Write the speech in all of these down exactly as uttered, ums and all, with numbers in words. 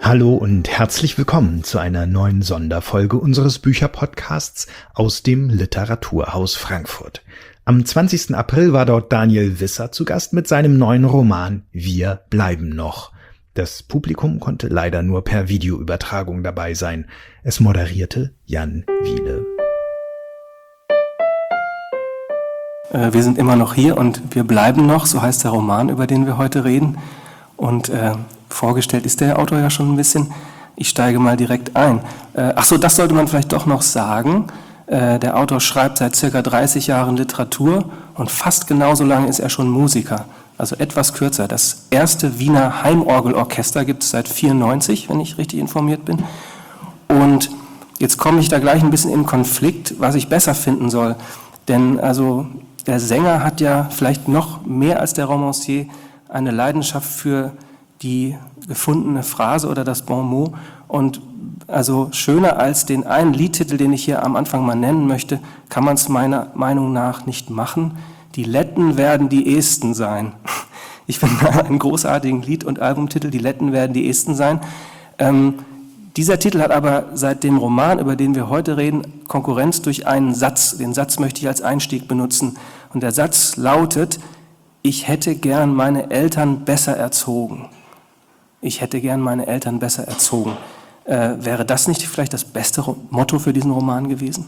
Hallo und herzlich willkommen zu einer neuen Sonderfolge unseres Bücherpodcasts aus dem Literaturhaus Frankfurt. Am zwanzigsten April war dort Daniel Wisser zu Gast mit seinem neuen Roman Wir bleiben noch. Das Publikum konnte leider nur per Videoübertragung dabei sein. Es moderierte Jan Wiele. Wir sind immer noch hier und wir bleiben noch, so heißt der Roman, über den wir heute reden. Und äh, vorgestellt ist der Autor ja schon ein bisschen. Ich steige mal direkt ein. Äh, ach so, das sollte man vielleicht doch noch sagen. Äh, der Autor schreibt seit circa dreißig Jahren Literatur und fast genauso lange ist er schon Musiker. Also etwas kürzer. Das erste Wiener Heimorgelorchester gibt es seit vierundneunzig, wenn ich richtig informiert bin. Und jetzt komme ich da gleich ein bisschen in Konflikt, was ich besser finden soll. Denn also der Sänger hat ja vielleicht noch mehr als der Romancier eine Leidenschaft für die gefundene Phrase oder das Bon mot. Und also schöner als den einen Liedtitel, den ich hier am Anfang mal nennen möchte, kann man es meiner Meinung nach nicht machen. Die Letten werden die Esten sein. Ich finde einen großartigen Lied- und Albumtitel, die Letten werden die Esten sein. Ähm, dieser Titel hat aber seit dem Roman, über den wir heute reden, Konkurrenz durch einen Satz. Den Satz möchte ich als Einstieg benutzen. Und der Satz lautet: Ich hätte gern meine Eltern besser erzogen. Ich hätte gern meine Eltern besser erzogen. Äh, wäre das nicht vielleicht das beste Motto für diesen Roman gewesen?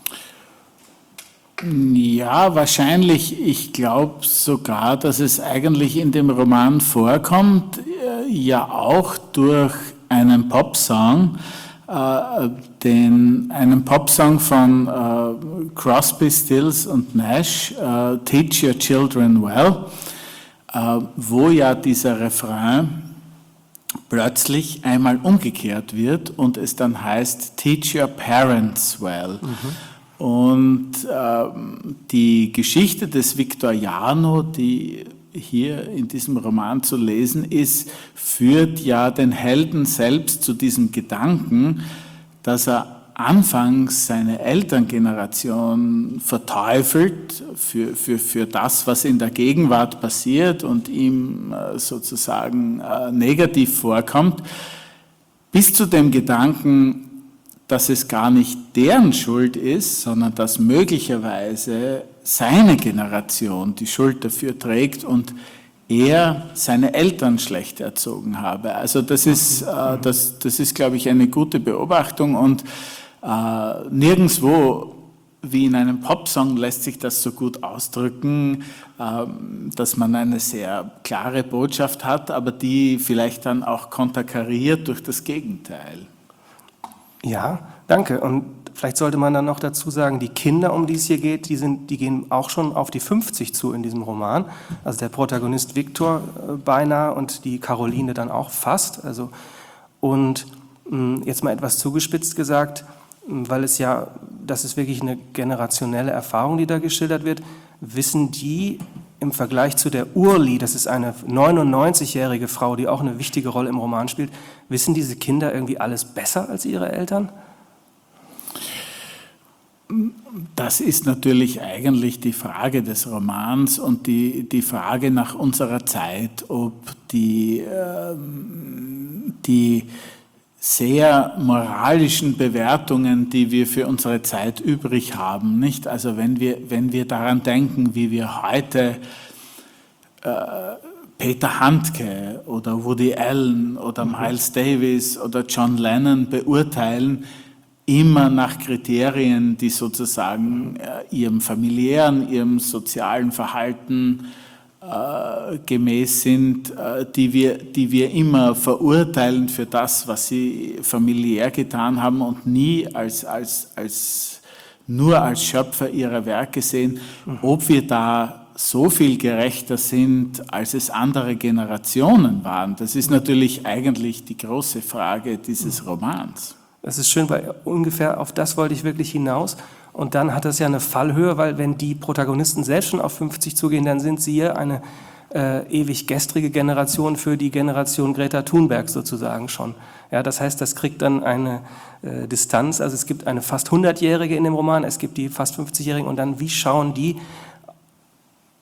Ja, wahrscheinlich. Ich glaube sogar, dass es eigentlich in dem Roman vorkommt, äh, ja auch durch einen Popsong, äh, den, einen Popsong von äh, Crosby, Stills und Nash, äh, Teach Your Children Well, äh, wo ja dieser Refrain plötzlich einmal umgekehrt wird und es dann heißt Teach Your Parents Well. Mhm. Und äh, die Geschichte des Victoriano, die hier in diesem Roman zu lesen ist, führt ja den Helden selbst zu diesem Gedanken, dass er anfangs seine Elterngeneration verteufelt für, für, für das, was in der Gegenwart passiert und ihm äh, sozusagen äh, negativ vorkommt, bis zu dem Gedanken, dass es gar nicht deren Schuld ist, sondern dass möglicherweise seine Generation die Schuld dafür trägt und er seine Eltern schlecht erzogen habe. Also das ist, äh, das, das ist, glaube ich, eine gute Beobachtung und äh, nirgendwo wie in einem Popsong lässt sich das so gut ausdrücken, äh, dass man eine sehr klare Botschaft hat, aber die vielleicht dann auch konterkariert durch das Gegenteil. Ja, danke. Und vielleicht sollte man dann noch dazu sagen, die Kinder, um die es hier geht, die, sind, die gehen auch schon auf die fünfzig zu in diesem Roman. Also der Protagonist Viktor äh, beinahe und die Caroline dann auch fast. Also, und mh, jetzt mal etwas zugespitzt gesagt, mh, weil es ja, das ist wirklich eine generationelle Erfahrung, die da geschildert wird, wissen die im Vergleich zu der Urli, das ist eine neunundneunzigjährige Frau, die auch eine wichtige Rolle im Roman spielt, wissen diese Kinder irgendwie alles besser als ihre Eltern? Das ist natürlich eigentlich die Frage des Romans und die, die Frage nach unserer Zeit, ob die, äh, die sehr moralischen Bewertungen, die wir für unsere Zeit übrig haben, nicht? Also wenn wir, wenn wir daran denken, wie wir heute äh, Peter Handke oder Woody Allen oder Miles Davis oder John Lennon beurteilen, immer nach Kriterien, die sozusagen äh, ihrem familiären, ihrem sozialen Verhalten äh, gemäß sind, äh, die wir, die wir immer verurteilen für das, was sie familiär getan haben und nie als, als, als, nur als Schöpfer ihrer Werke sehen, ob wir da so viel gerechter sind, als es andere Generationen waren. Das ist natürlich eigentlich die große Frage dieses Romans. Das ist schön, weil ungefähr auf das wollte ich wirklich hinaus. Und dann hat das ja eine Fallhöhe, weil wenn die Protagonisten selbst schon auf fünfzig zugehen, dann sind sie ja eine äh, ewig gestrige Generation für die Generation Greta Thunberg sozusagen schon. Ja, das heißt, das kriegt dann eine äh, Distanz. Also es gibt eine fast hundertjährige in dem Roman, es gibt die fast fünfzigjährigen und dann, wie schauen die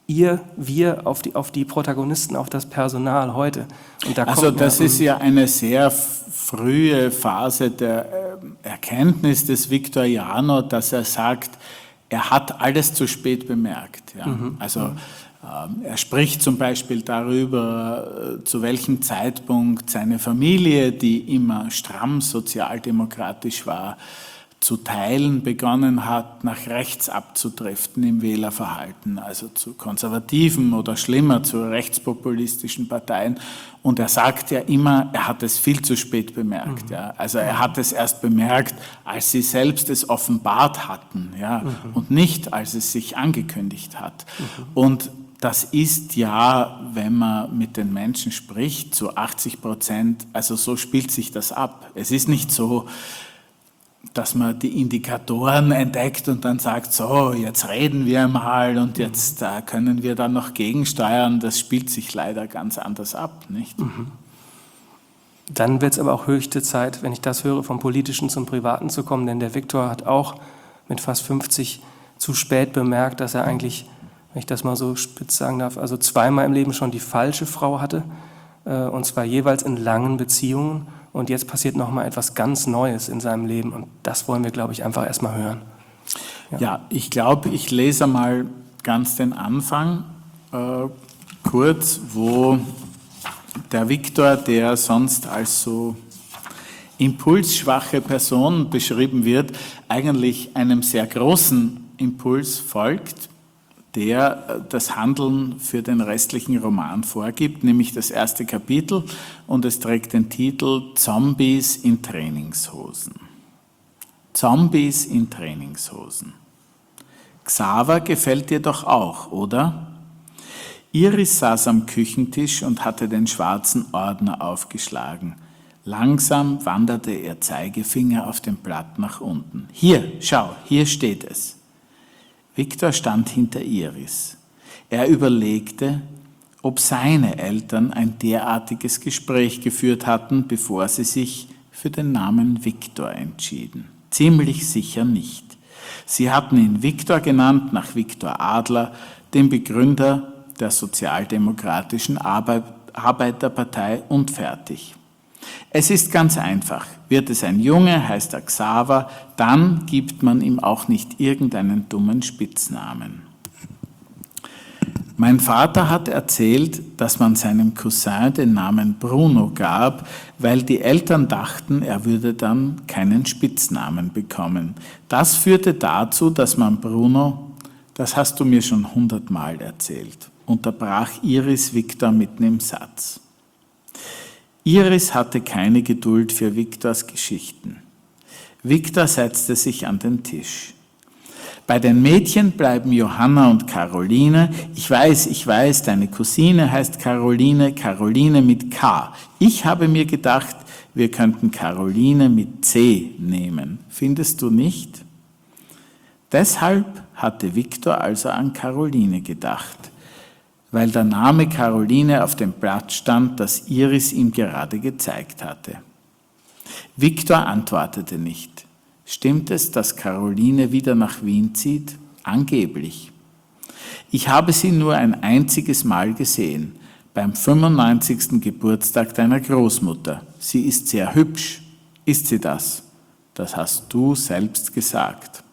ihr, wir auf die, auf die Protagonisten, auf das Personal heute. Und da also kommt das mir, ist ja eine sehr frühe Phase der Erkenntnis des Victoriano, dass er sagt, er hat alles zu spät bemerkt. Ja. Mhm. Also ähm, er spricht zum Beispiel darüber, zu welchem Zeitpunkt seine Familie, die immer stramm sozialdemokratisch war, zu teilen begonnen hat, nach rechts abzudriften im Wählerverhalten, also zu konservativen oder schlimmer, zu rechtspopulistischen Parteien. Und er sagt ja immer, er hat es viel zu spät bemerkt. Mhm. Ja. Also er hat es erst bemerkt, als sie selbst es offenbart hatten, ja, mhm. und nicht, als es sich angekündigt hat. Mhm. Und das ist ja, wenn man mit den Menschen spricht, zu achtzig Prozent, also so spielt sich das ab. Es ist nicht so, dass man die Indikatoren entdeckt und dann sagt, so, jetzt reden wir mal und jetzt äh, können wir dann noch gegensteuern. Das spielt sich leider ganz anders ab, nicht? Mhm. Dann wird es aber auch höchste Zeit, wenn ich das höre, vom Politischen zum Privaten zu kommen, denn der Viktor hat auch mit fast fünfzig zu spät bemerkt, dass er eigentlich, wenn ich das mal so spitz sagen darf, also zweimal im Leben schon die falsche Frau hatte, äh, und zwar jeweils in langen Beziehungen. Und jetzt passiert nochmal etwas ganz Neues in seinem Leben. Und das wollen wir, glaube ich, einfach erstmal hören. Ja, ja, ich glaube, ich lese mal ganz den Anfang äh, kurz, wo der Viktor, der sonst als so impulsschwache Person beschrieben wird, eigentlich einem sehr großen Impuls folgt, der das Handeln für den restlichen Roman vorgibt, nämlich das erste Kapitel, und es trägt den Titel Zombies in Trainingshosen. Zombies in Trainingshosen. Xaver gefällt dir doch auch, oder? Iris saß am Küchentisch und hatte den schwarzen Ordner aufgeschlagen. Langsam wanderte ihr Zeigefinger auf dem Blatt nach unten. Hier, schau, hier steht es. Viktor stand hinter Iris. Er überlegte, ob seine Eltern ein derartiges Gespräch geführt hatten, bevor sie sich für den Namen Viktor entschieden. Ziemlich sicher nicht. Sie hatten ihn Viktor genannt, nach Viktor Adler, dem Begründer der Sozialdemokratischen Arbeiterpartei, und fertig. Es ist ganz einfach. Wird es ein Junge, heißt er Xaver, dann gibt man ihm auch nicht irgendeinen dummen Spitznamen. Mein Vater hat erzählt, dass man seinem Cousin den Namen Bruno gab, weil die Eltern dachten, er würde dann keinen Spitznamen bekommen. Das führte dazu, dass man Bruno, das hast du mir schon hundertmal erzählt, unterbrach Iris Viktor mitten im Satz. Iris hatte keine Geduld für Viktors Geschichten. Viktor setzte sich an den Tisch. Bei den Mädchen bleiben Johanna und Caroline. Ich weiß, ich weiß, deine Cousine heißt Caroline, Caroline mit K. Ich habe mir gedacht, wir könnten Caroline mit C nehmen. Findest du nicht? Deshalb hatte Viktor also an Caroline gedacht, weil der Name Caroline auf dem Blatt stand, das Iris ihm gerade gezeigt hatte. Viktor antwortete nicht. Stimmt es, dass Caroline wieder nach Wien zieht? Angeblich. Ich habe sie nur ein einziges Mal gesehen, beim fünfundneunzigsten Geburtstag deiner Großmutter. Sie ist sehr hübsch. Ist sie das? Das hast du selbst gesagt.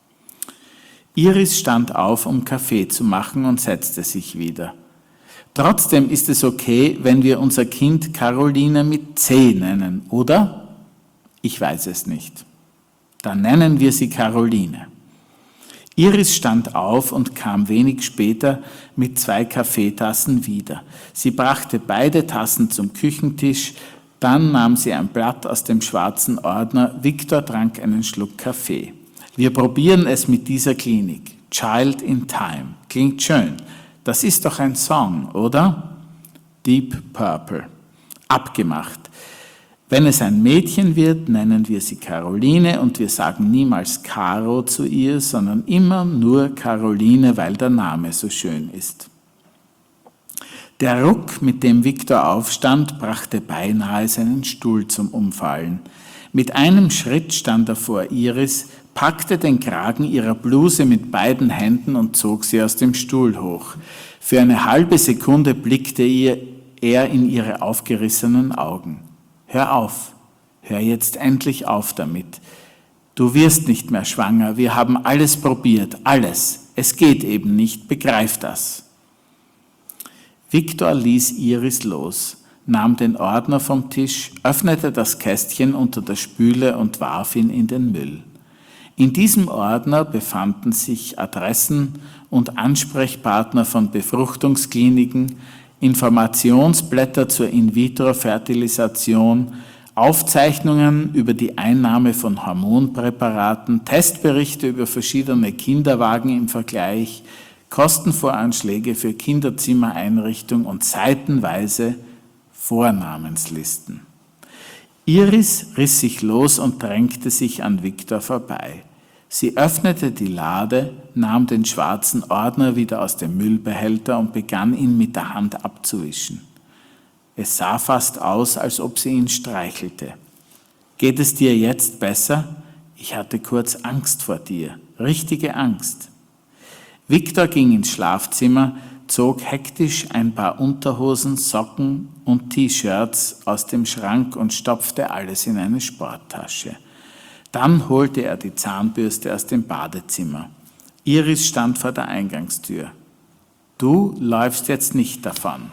Iris stand auf, um Kaffee zu machen, und setzte sich wieder. Trotzdem ist es okay, wenn wir unser Kind Caroline mit C nennen, oder? Ich weiß es nicht. Dann nennen wir sie Caroline. Iris stand auf und kam wenig später mit zwei Kaffeetassen wieder. Sie brachte beide Tassen zum Küchentisch, dann nahm sie ein Blatt aus dem schwarzen Ordner. Viktor trank einen Schluck Kaffee. Wir probieren es mit dieser Klinik. Child in Time. Klingt schön. Das ist doch ein Song, oder? Deep Purple. Abgemacht. Wenn es ein Mädchen wird, nennen wir sie Caroline und wir sagen niemals Caro zu ihr, sondern immer nur Caroline, weil der Name so schön ist. Der Ruck, mit dem Viktor aufstand, brachte beinahe seinen Stuhl zum Umfallen. Mit einem Schritt stand er vor Iris, packte den Kragen ihrer Bluse mit beiden Händen und zog sie aus dem Stuhl hoch. Für eine halbe Sekunde blickte ihr, er in ihre aufgerissenen Augen. Hör auf, hör jetzt endlich auf damit. Du wirst nicht mehr schwanger, wir haben alles probiert, alles. Es geht eben nicht, begreif das. Viktor ließ Iris los, nahm den Ordner vom Tisch, öffnete das Kästchen unter der Spüle und warf ihn in den Müll. In diesem Ordner befanden sich Adressen und Ansprechpartner von Befruchtungskliniken, Informationsblätter zur In-vitro-Fertilisation, Aufzeichnungen über die Einnahme von Hormonpräparaten, Testberichte über verschiedene Kinderwagen im Vergleich, Kostenvoranschläge für Kinderzimmereinrichtung und seitenweise Vornamenslisten. Iris riss sich los und drängte sich an Viktor vorbei. Sie öffnete die Lade, nahm den schwarzen Ordner wieder aus dem Müllbehälter und begann ihn mit der Hand abzuwischen. Es sah fast aus, als ob sie ihn streichelte. Geht es dir jetzt besser? Ich hatte kurz Angst vor dir, richtige Angst. Viktor ging ins Schlafzimmer, zog hektisch ein paar Unterhosen, Socken und T-Shirts aus dem Schrank und stopfte alles in eine Sporttasche. Dann holte er die Zahnbürste aus dem Badezimmer. Iris stand vor der Eingangstür. Du läufst jetzt nicht davon.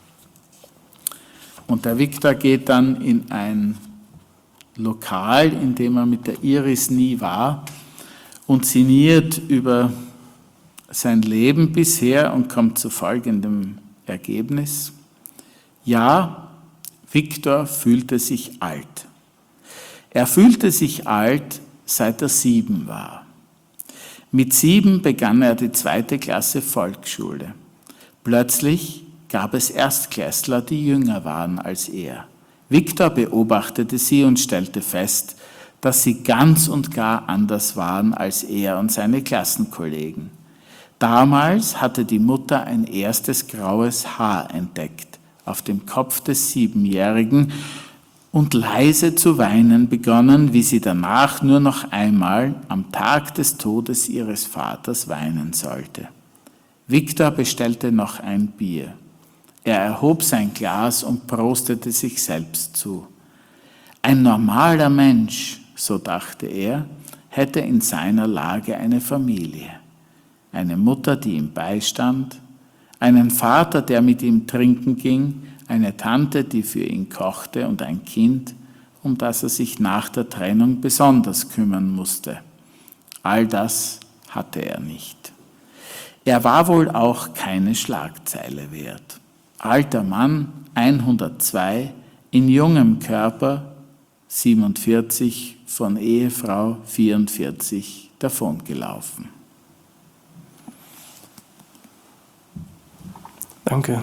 Und der Viktor geht dann in ein Lokal, in dem er mit der Iris nie war, und sinniert über sein Leben bisher und kommt zu folgendem Ergebnis. Ja, Viktor fühlte sich alt. Er fühlte sich alt, seit er sieben war. Mit sieben begann er die zweite Klasse Volksschule. Plötzlich gab es Erstklässler, die jünger waren als er. Viktor beobachtete sie und stellte fest, dass sie ganz und gar anders waren als er und seine Klassenkollegen. Damals hatte die Mutter ein erstes graues Haar entdeckt auf dem Kopf des Siebenjährigen und leise zu weinen begonnen, wie sie danach nur noch einmal am Tag des Todes ihres Vaters weinen sollte. Viktor bestellte noch ein Bier. Er erhob sein Glas und prostete sich selbst zu. Ein normaler Mensch, so dachte er, hätte in seiner Lage eine Familie. Eine Mutter, die ihm beistand, einen Vater, der mit ihm trinken ging, eine Tante, die für ihn kochte und ein Kind, um das er sich nach der Trennung besonders kümmern musste. All das hatte er nicht. Er war wohl auch keine Schlagzeile wert. Alter Mann, hundertzwei, in jungem Körper, siebenundvierzig, von Ehefrau vierundvierzig, davongelaufen. Danke.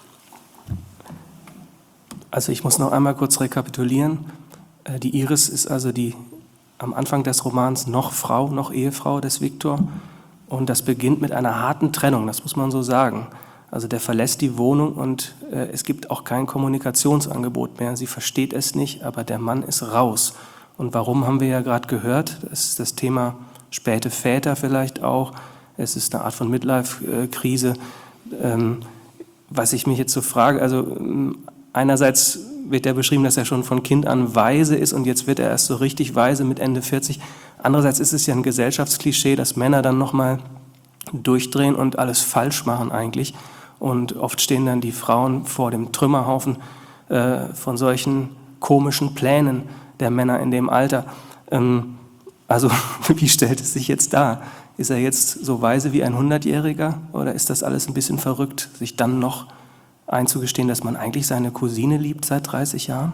Also ich muss noch einmal kurz rekapitulieren. Die Iris ist also die am Anfang des Romans noch Frau, noch Ehefrau des Viktor. Und das beginnt mit einer harten Trennung, das muss man so sagen. Also der verlässt die Wohnung und äh, es gibt auch kein Kommunikationsangebot mehr. Sie versteht es nicht, aber der Mann ist raus. Und warum, haben wir ja gerade gehört. Das ist das Thema späte Väter vielleicht auch. Es ist eine Art von Midlife-Krise. Ähm, was ich mich jetzt so frage, also einerseits wird ja beschrieben, dass er schon von Kind an weise ist und jetzt wird er erst so richtig weise mit Ende vierzig. Andererseits ist es ja ein Gesellschaftsklischee, dass Männer dann nochmal durchdrehen und alles falsch machen eigentlich. Und oft stehen dann die Frauen vor dem Trümmerhaufen äh, von solchen komischen Plänen der Männer in dem Alter. Ähm, also wie stellt es sich jetzt dar? Ist er jetzt so weise wie ein Hundertjähriger oder ist das alles ein bisschen verrückt, sich dann noch einzugestehen, dass man eigentlich seine Cousine liebt seit dreißig Jahren?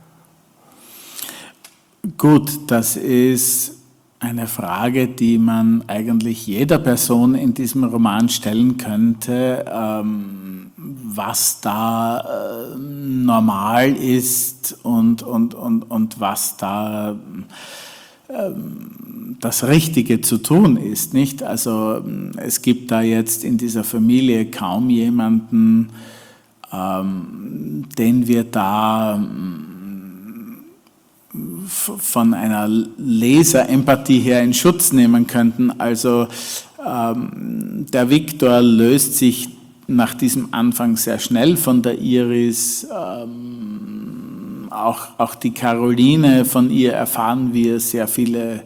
Gut, das ist eine Frage, die man eigentlich jeder Person in diesem Roman stellen könnte, ähm, was da äh, normal ist und, und, und, und was da ähm, das Richtige zu tun ist, nicht? Also es gibt da jetzt in dieser Familie kaum jemanden, ähm, den wir da von einer Leserempathie her in Schutz nehmen könnten. Also ähm, der Viktor löst sich nach diesem Anfang sehr schnell von der Iris. Ähm, auch, auch die Caroline, von ihr erfahren wir sehr viele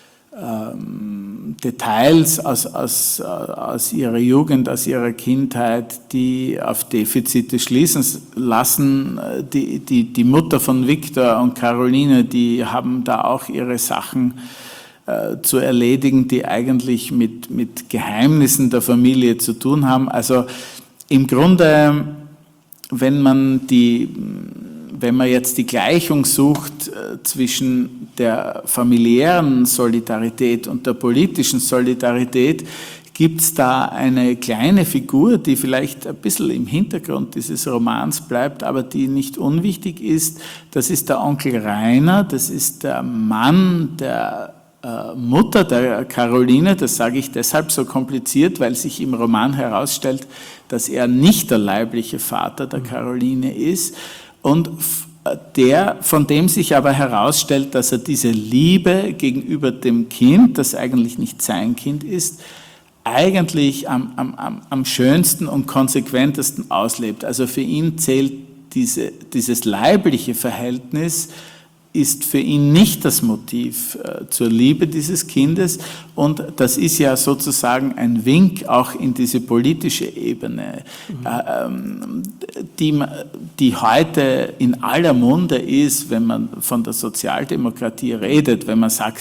ähm, Details aus, aus, aus ihrer Jugend, aus ihrer Kindheit, die auf Defizite schließen lassen. Die, die, die Mutter von Viktor und Caroline, die haben da auch ihre Sachen äh, zu erledigen, die eigentlich mit, mit Geheimnissen der Familie zu tun haben. Also im Grunde, wenn man die Wenn man jetzt die Gleichung sucht äh, zwischen der familiären Solidarität und der politischen Solidarität, gibt es da eine kleine Figur, die vielleicht ein bisschen im Hintergrund dieses Romans bleibt, aber die nicht unwichtig ist. Das ist der Onkel Rainer, das ist der Mann der äh, Mutter der Caroline. Das sage ich deshalb so kompliziert, weil sich im Roman herausstellt, dass er nicht der leibliche Vater der Caroline ist. Und der, von dem sich aber herausstellt, dass er diese Liebe gegenüber dem Kind, das eigentlich nicht sein Kind ist, eigentlich am, am, am schönsten und konsequentesten auslebt. Also für ihn zählt diese, dieses leibliche Verhältnis, ist für ihn nicht das Motiv äh, zur Liebe dieses Kindes, und das ist ja sozusagen ein Wink auch in diese politische Ebene, mhm. äh, ähm, die, die heute in aller Munde ist, wenn man von der Sozialdemokratie redet, wenn man sagt,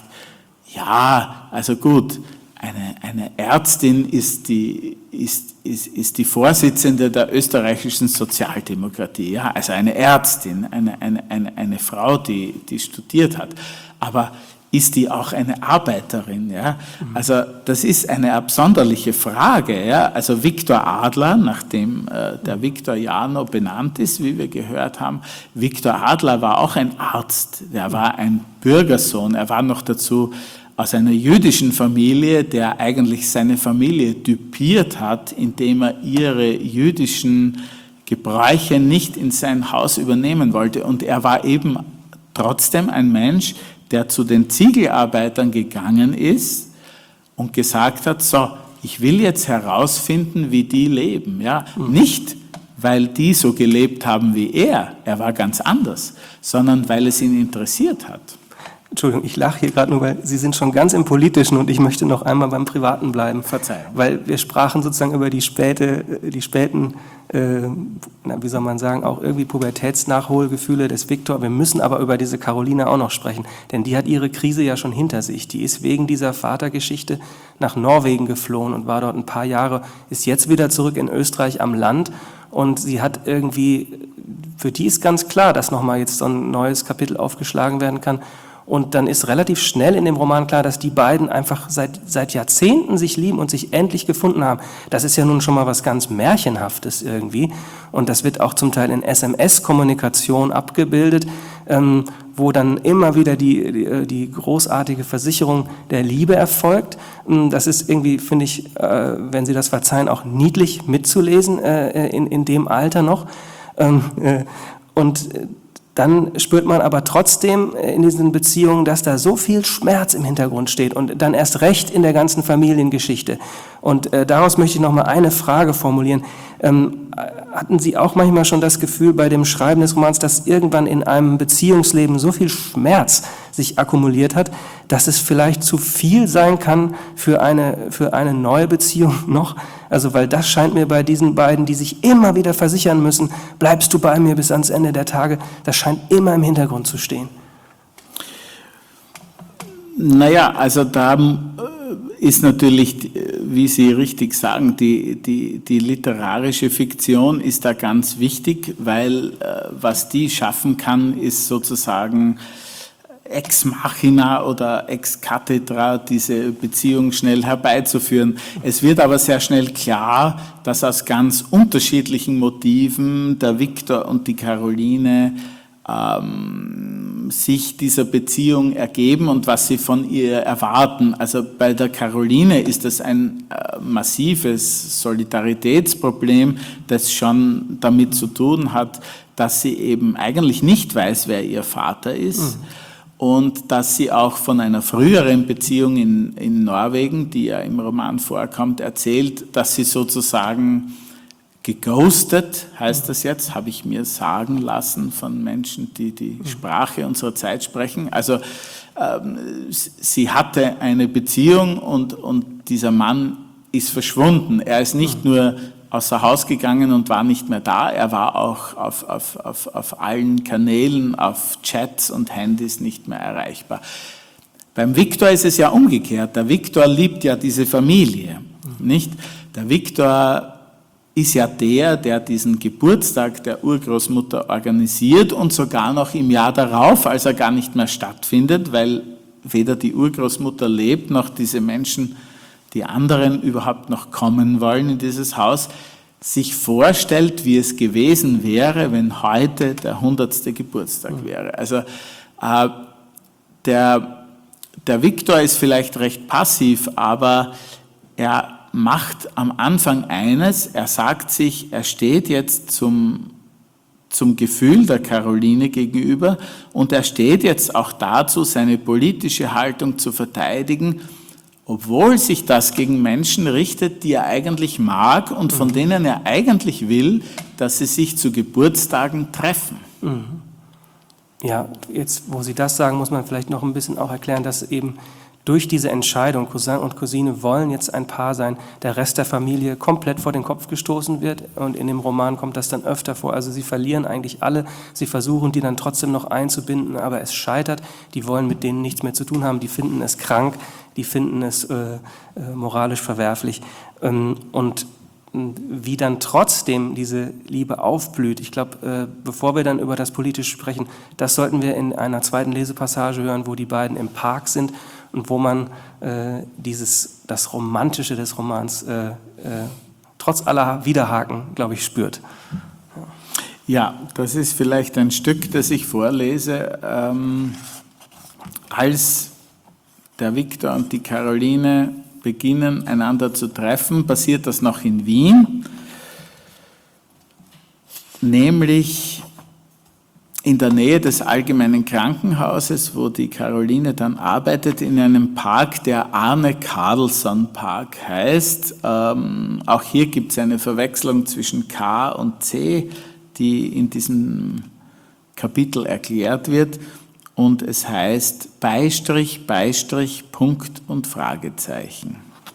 ja, also gut, eine, eine Ärztin ist die, ist, ist, ist die Vorsitzende der österreichischen Sozialdemokratie, ja, also eine Ärztin, eine, eine, eine, eine Frau, die, die studiert hat, aber ist die auch eine Arbeiterin? Ja? Also das ist eine absonderliche Frage. Ja? Also Viktor Adler, nachdem äh, der Viktor Jano benannt ist, wie wir gehört haben, Viktor Adler war auch ein Arzt, er war ein Bürgersohn, er war noch dazu aus einer jüdischen Familie, der eigentlich seine Familie typiert hat, indem er ihre jüdischen Gebräuche nicht in sein Haus übernehmen wollte. Und er war eben trotzdem ein Mensch, der zu den Ziegelarbeitern gegangen ist und gesagt hat, so, ich will jetzt herausfinden, wie die leben. Ja? Mhm. Nicht, weil die so gelebt haben wie er, er war ganz anders, sondern weil es ihn interessiert hat. Entschuldigung, ich lache hier gerade nur, weil Sie sind schon ganz im Politischen und ich möchte noch einmal beim Privaten bleiben. Verzeihung. Weil wir sprachen sozusagen über die späte, die späten, äh, na, wie soll man sagen, auch irgendwie Pubertätsnachholgefühle des Viktor. Wir müssen aber über diese Caroline auch noch sprechen, denn die hat ihre Krise ja schon hinter sich. Die ist wegen dieser Vatergeschichte nach Norwegen geflohen und war dort ein paar Jahre, ist jetzt wieder zurück in Österreich am Land. Und sie hat irgendwie, für die ist ganz klar, dass nochmal jetzt so ein neues Kapitel aufgeschlagen werden kann. Und dann ist relativ schnell in dem Roman klar, dass die beiden einfach seit, seit Jahrzehnten sich lieben und sich endlich gefunden haben. Das ist ja nun schon mal was ganz Märchenhaftes irgendwie. Und das wird auch zum Teil in S M S-Kommunikation abgebildet, ähm, wo dann immer wieder die, die, die großartige Versicherung der Liebe erfolgt. Das ist irgendwie, finde ich, äh, wenn Sie das verzeihen, auch niedlich mitzulesen äh, in, in dem Alter noch. Ähm, äh, und äh, dann spürt man aber trotzdem in diesen Beziehungen, dass da so viel Schmerz im Hintergrund steht und dann erst recht in der ganzen Familiengeschichte. Und äh, daraus möchte ich noch mal eine Frage formulieren. Ähm, hatten Sie auch manchmal schon das Gefühl bei dem Schreiben des Romans, dass irgendwann in einem Beziehungsleben so viel Schmerz sich akkumuliert hat, dass es vielleicht zu viel sein kann für eine, für eine neue Beziehung noch? Also, weil das scheint mir bei diesen beiden, die sich immer wieder versichern müssen, bleibst du bei mir bis ans Ende der Tage, das scheint immer im Hintergrund zu stehen. Naja, also da ist natürlich, wie Sie richtig sagen, die, die, die literarische Fiktion ist da ganz wichtig, weil äh, was die schaffen kann, ist sozusagen ex machina oder ex cathedra diese Beziehung schnell herbeizuführen. Es wird aber sehr schnell klar, dass aus ganz unterschiedlichen Motiven der Viktor und die Caroline ähm, sich dieser Beziehung ergeben und was sie von ihr erwarten. Also bei der Caroline ist das ein äh, massives Solidaritätsproblem, das schon damit zu tun hat, dass sie eben eigentlich nicht weiß, wer ihr Vater ist. Mhm. und dass sie auch von einer früheren Beziehung in, in Norwegen, die ja im Roman vorkommt, erzählt, dass sie sozusagen geghostet, heißt das jetzt, habe ich mir sagen lassen von Menschen, die die Sprache unserer Zeit sprechen. Also ähm, sie hatte eine Beziehung und, und dieser Mann ist verschwunden. Er ist nicht nur außer Haus gegangen und war nicht mehr da, er war auch auf, auf, auf, auf allen Kanälen, auf Chats und Handys nicht mehr erreichbar. Beim Viktor ist es ja umgekehrt. Der Viktor liebt ja diese Familie, nicht? Der Viktor ist ja der, der diesen Geburtstag der Urgroßmutter organisiert und sogar noch im Jahr darauf, als er gar nicht mehr stattfindet, weil weder die Urgroßmutter lebt, noch diese Menschen, die anderen überhaupt noch kommen wollen in dieses Haus, sich vorstellt, wie es gewesen wäre, wenn heute der hundertste Geburtstag wäre. Also äh, der, der Viktor ist vielleicht recht passiv, aber er macht am Anfang eines, er sagt sich, er steht jetzt zum, zum Gefühl der Caroline gegenüber und er steht jetzt auch dazu, seine politische Haltung zu verteidigen, obwohl sich das gegen Menschen richtet, die er eigentlich mag und von denen er eigentlich will, dass sie sich zu Geburtstagen treffen. Mhm. Ja, jetzt, wo Sie das sagen, muss man vielleicht noch ein bisschen auch erklären, dass eben durch diese Entscheidung, Cousin und Cousine wollen jetzt ein Paar sein, der Rest der Familie komplett vor den Kopf gestoßen wird und in dem Roman kommt das dann öfter vor. Also sie verlieren eigentlich alle, sie versuchen die dann trotzdem noch einzubinden, aber es scheitert, die wollen mit denen nichts mehr zu tun haben, die finden es krank, die finden es äh, äh, moralisch verwerflich ähm, und wie dann trotzdem diese Liebe aufblüht. Ich glaube, äh, bevor wir dann über das Politische sprechen, das sollten wir in einer zweiten Lesepassage hören, wo die beiden im Park sind und wo man äh, dieses, das Romantische des Romans äh, äh, trotz aller Widerhaken, glaube ich, spürt. Ja. ja, das ist vielleicht ein Stück, das ich vorlese. Ähm, als der Viktor und die Caroline beginnen, einander zu treffen, passiert das noch in Wien, nämlich in der Nähe des Allgemeinen Krankenhauses, wo die Caroline dann arbeitet, in einem Park, der Arne-Carlsson-Park heißt. Ähm, auch hier gibt es eine Verwechslung zwischen K und C, die in diesem Kapitel erklärt wird. Und es heißt Beistrich, Beistrich, Punkt und Fragezeichen.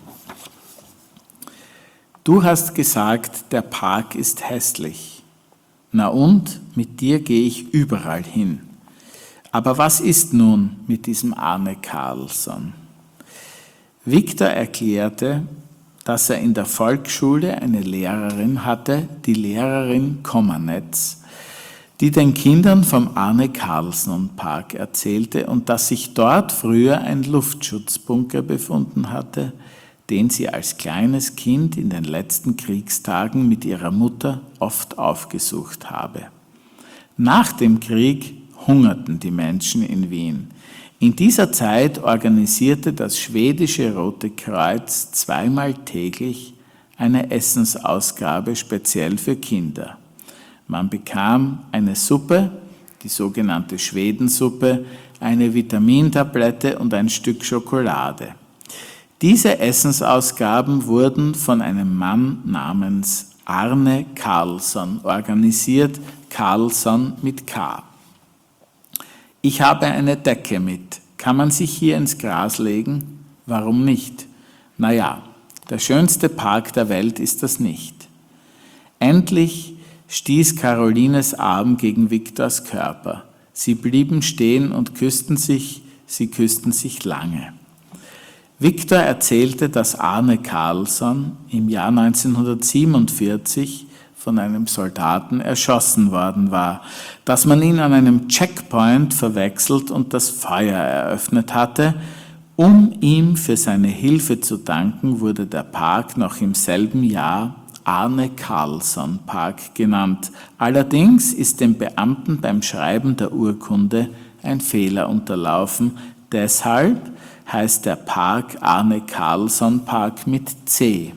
Du hast gesagt, der Park ist hässlich. Na und, mit dir gehe ich überall hin. Aber was ist nun mit diesem Arne Carlsson? Viktor erklärte, dass er in der Volksschule eine Lehrerin hatte, die Lehrerin Kommernetz, die den Kindern vom Arne-Carlsson-Park erzählte und dass sich dort früher ein Luftschutzbunker befunden hatte, den sie als kleines Kind in den letzten Kriegstagen mit ihrer Mutter oft aufgesucht habe. Nach dem Krieg hungerten die Menschen in Wien. In dieser Zeit organisierte das schwedische Rote Kreuz zweimal täglich eine Essensausgabe speziell für Kinder. Man bekam eine Suppe, die sogenannte Schwedensuppe, eine Vitamintablette und ein Stück Schokolade. Diese Essensausgaben wurden von einem Mann namens Arne Carlsson organisiert, Carlsson mit K. Ich habe eine Decke mit. Kann man sich hier ins Gras legen? Warum nicht? Naja, der schönste Park der Welt ist das nicht. Endlich stieß Carolines Arm gegen Viktors Körper. Sie blieben stehen und küssten sich, sie küssten sich lange. Viktor erzählte, dass Arne Carlsson im Jahr neunzehnhundertsiebenundvierzig von einem Soldaten erschossen worden war, dass man ihn an einem Checkpoint verwechselt und das Feuer eröffnet hatte. Um ihm für seine Hilfe zu danken, wurde der Park noch im selben Jahr Arne-Carlsson-Park genannt. Allerdings ist dem Beamten beim Schreiben der Urkunde ein Fehler unterlaufen. Deshalb heißt der Park Arne-Carlsson-Park mit C.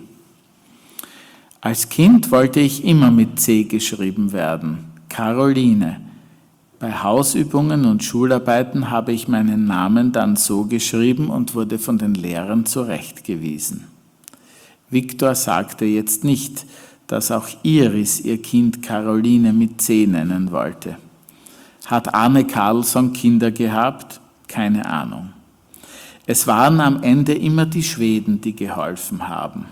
Als Kind wollte ich immer mit C geschrieben werden. Caroline. Bei Hausübungen und Schularbeiten habe ich meinen Namen dann so geschrieben und wurde von den Lehrern zurechtgewiesen. Viktor sagte jetzt nicht, dass auch Iris ihr Kind Caroline mit C nennen wollte. Hat Arne Carlsson Kinder gehabt? Keine Ahnung. Es waren am Ende immer die Schweden, die geholfen haben.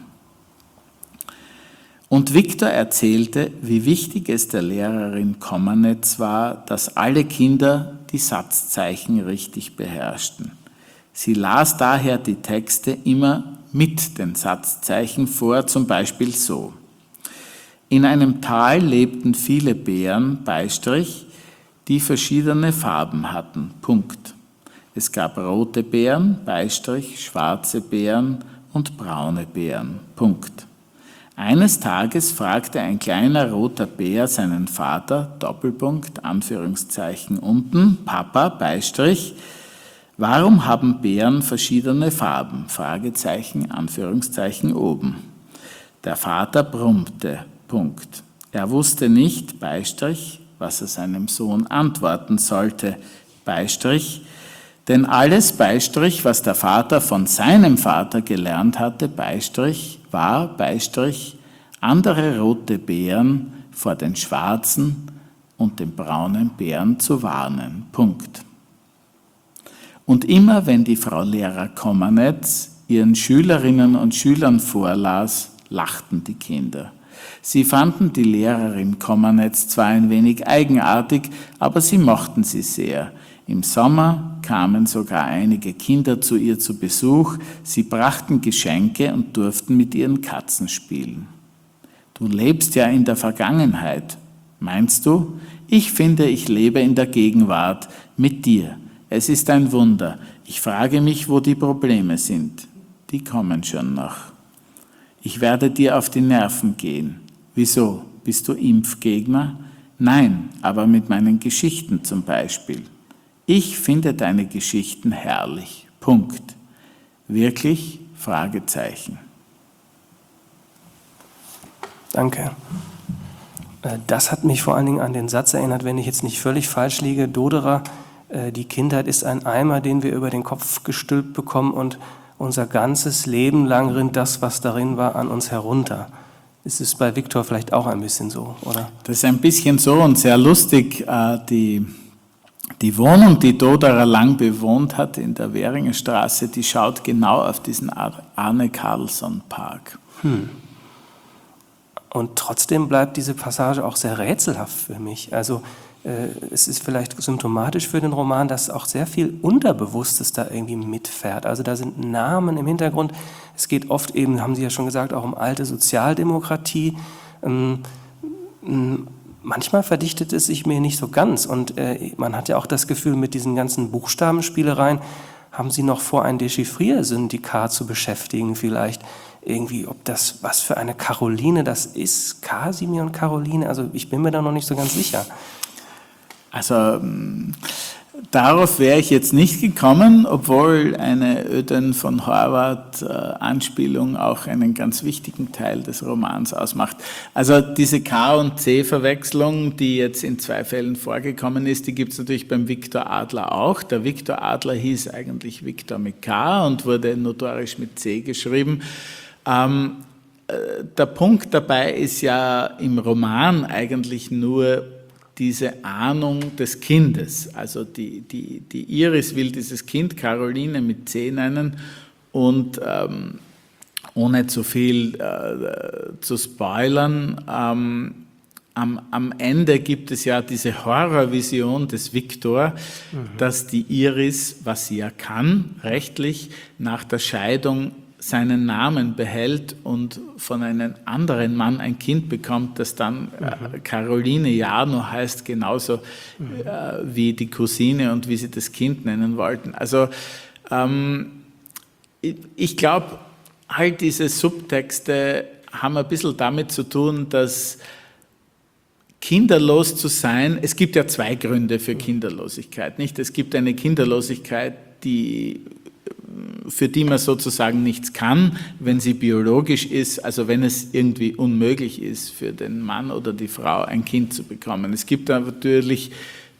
Und Viktor erzählte, wie wichtig es der Lehrerin Komanetz war, dass alle Kinder die Satzzeichen richtig beherrschten. Sie las daher die Texte immer mit den Satzzeichen vor, zum Beispiel so. In einem Tal lebten viele Bären, Beistrich, die verschiedene Farben hatten, Punkt. Es gab rote Bären, Beistrich, schwarze Bären und braune Bären, Punkt. Eines Tages fragte ein kleiner roter Bär seinen Vater, Doppelpunkt, Anführungszeichen unten, Papa, Beistrich, warum haben Bären verschiedene Farben, Fragezeichen, Anführungszeichen oben. Der Vater brummte, Punkt. Er wusste nicht, Beistrich, was er seinem Sohn antworten sollte, Beistrich, denn alles Beistrich, was der Vater von seinem Vater gelernt hatte, Beistrich, war, Beistrich, andere rote Bären vor den schwarzen und den braunen Bären zu warnen. Punkt. Und immer wenn die Frau Lehrer Komanetz ihren Schülerinnen und Schülern vorlas, lachten die Kinder. Sie fanden die Lehrerin Komanetz zwar ein wenig eigenartig, aber sie mochten sie sehr. Im Sommer kamen sogar einige Kinder zu ihr zu Besuch, sie brachten Geschenke und durften mit ihren Katzen spielen. Du lebst ja in der Vergangenheit, meinst du? Ich finde, ich lebe in der Gegenwart mit dir. Es ist ein Wunder. Ich frage mich, wo die Probleme sind. Die kommen schon noch. Ich werde dir auf die Nerven gehen. Wieso? Bist du Impfgegner? Nein, aber mit meinen Geschichten zum Beispiel. Ich finde deine Geschichten herrlich. Punkt. Wirklich? Fragezeichen. Danke. Das hat mich vor allen Dingen an den Satz erinnert, wenn ich jetzt nicht völlig falsch liege, Doderer, die Kindheit ist ein Eimer, den wir über den Kopf gestülpt bekommen und unser ganzes Leben lang rinnt das, was darin war, an uns herunter. Ist es bei Viktor vielleicht auch ein bisschen so, oder? Das ist ein bisschen so und sehr lustig. Die, die Wohnung, die Doderer lang bewohnt hat in der Währinger Straße, die schaut genau auf diesen Arne Carlsson Park. Hm. Und trotzdem bleibt diese Passage auch sehr rätselhaft für mich. Also äh, es ist vielleicht symptomatisch für den Roman, dass auch sehr viel Unterbewusstes da irgendwie mitfährt. Also da sind Namen im Hintergrund. Es geht oft eben, haben Sie ja schon gesagt, auch um alte Sozialdemokratie. Ähm, manchmal verdichtet es sich mir nicht so ganz. Und äh, man hat ja auch das Gefühl, mit diesen ganzen Buchstabenspielereien haben Sie noch vor, ein Dechiffriersyndikat zu beschäftigen vielleicht. Irgendwie, ob das, was für eine Caroline das ist, Kasimir und Caroline, also ich bin mir da noch nicht so ganz sicher. Also darauf wäre ich jetzt nicht gekommen, obwohl eine Öden von Horvath äh, Anspielung auch einen ganz wichtigen Teil des Romans ausmacht. Also diese K- und C-Verwechslung, die jetzt in zwei Fällen vorgekommen ist, die gibt es natürlich beim Viktor Adler auch. Der Viktor Adler hieß eigentlich Viktor mit K und wurde notorisch mit C geschrieben. Ähm, äh, der Punkt dabei ist ja im Roman eigentlich nur diese Ahnung des Kindes. Also die, die, die Iris will dieses Kind Caroline mit C nennen und ähm, ohne zu viel äh, zu spoilern, ähm, am, am Ende gibt es ja diese Horrorvision des Viktor, mhm. dass die Iris, was sie ja kann, rechtlich nach der Scheidung seinen Namen behält und von einem anderen Mann ein Kind bekommt, das dann mhm. äh, Caroline Jarno heißt, genauso mhm. äh, wie die Cousine und wie sie das Kind nennen wollten. Also ähm, ich, ich glaube, all diese Subtexte haben ein bisschen damit zu tun, dass kinderlos zu sein, es gibt ja zwei Gründe für Kinderlosigkeit, nicht? Es gibt eine Kinderlosigkeit, die für die man sozusagen nichts kann, wenn sie biologisch ist, also wenn es irgendwie unmöglich ist, für den Mann oder die Frau ein Kind zu bekommen. Es gibt aber natürlich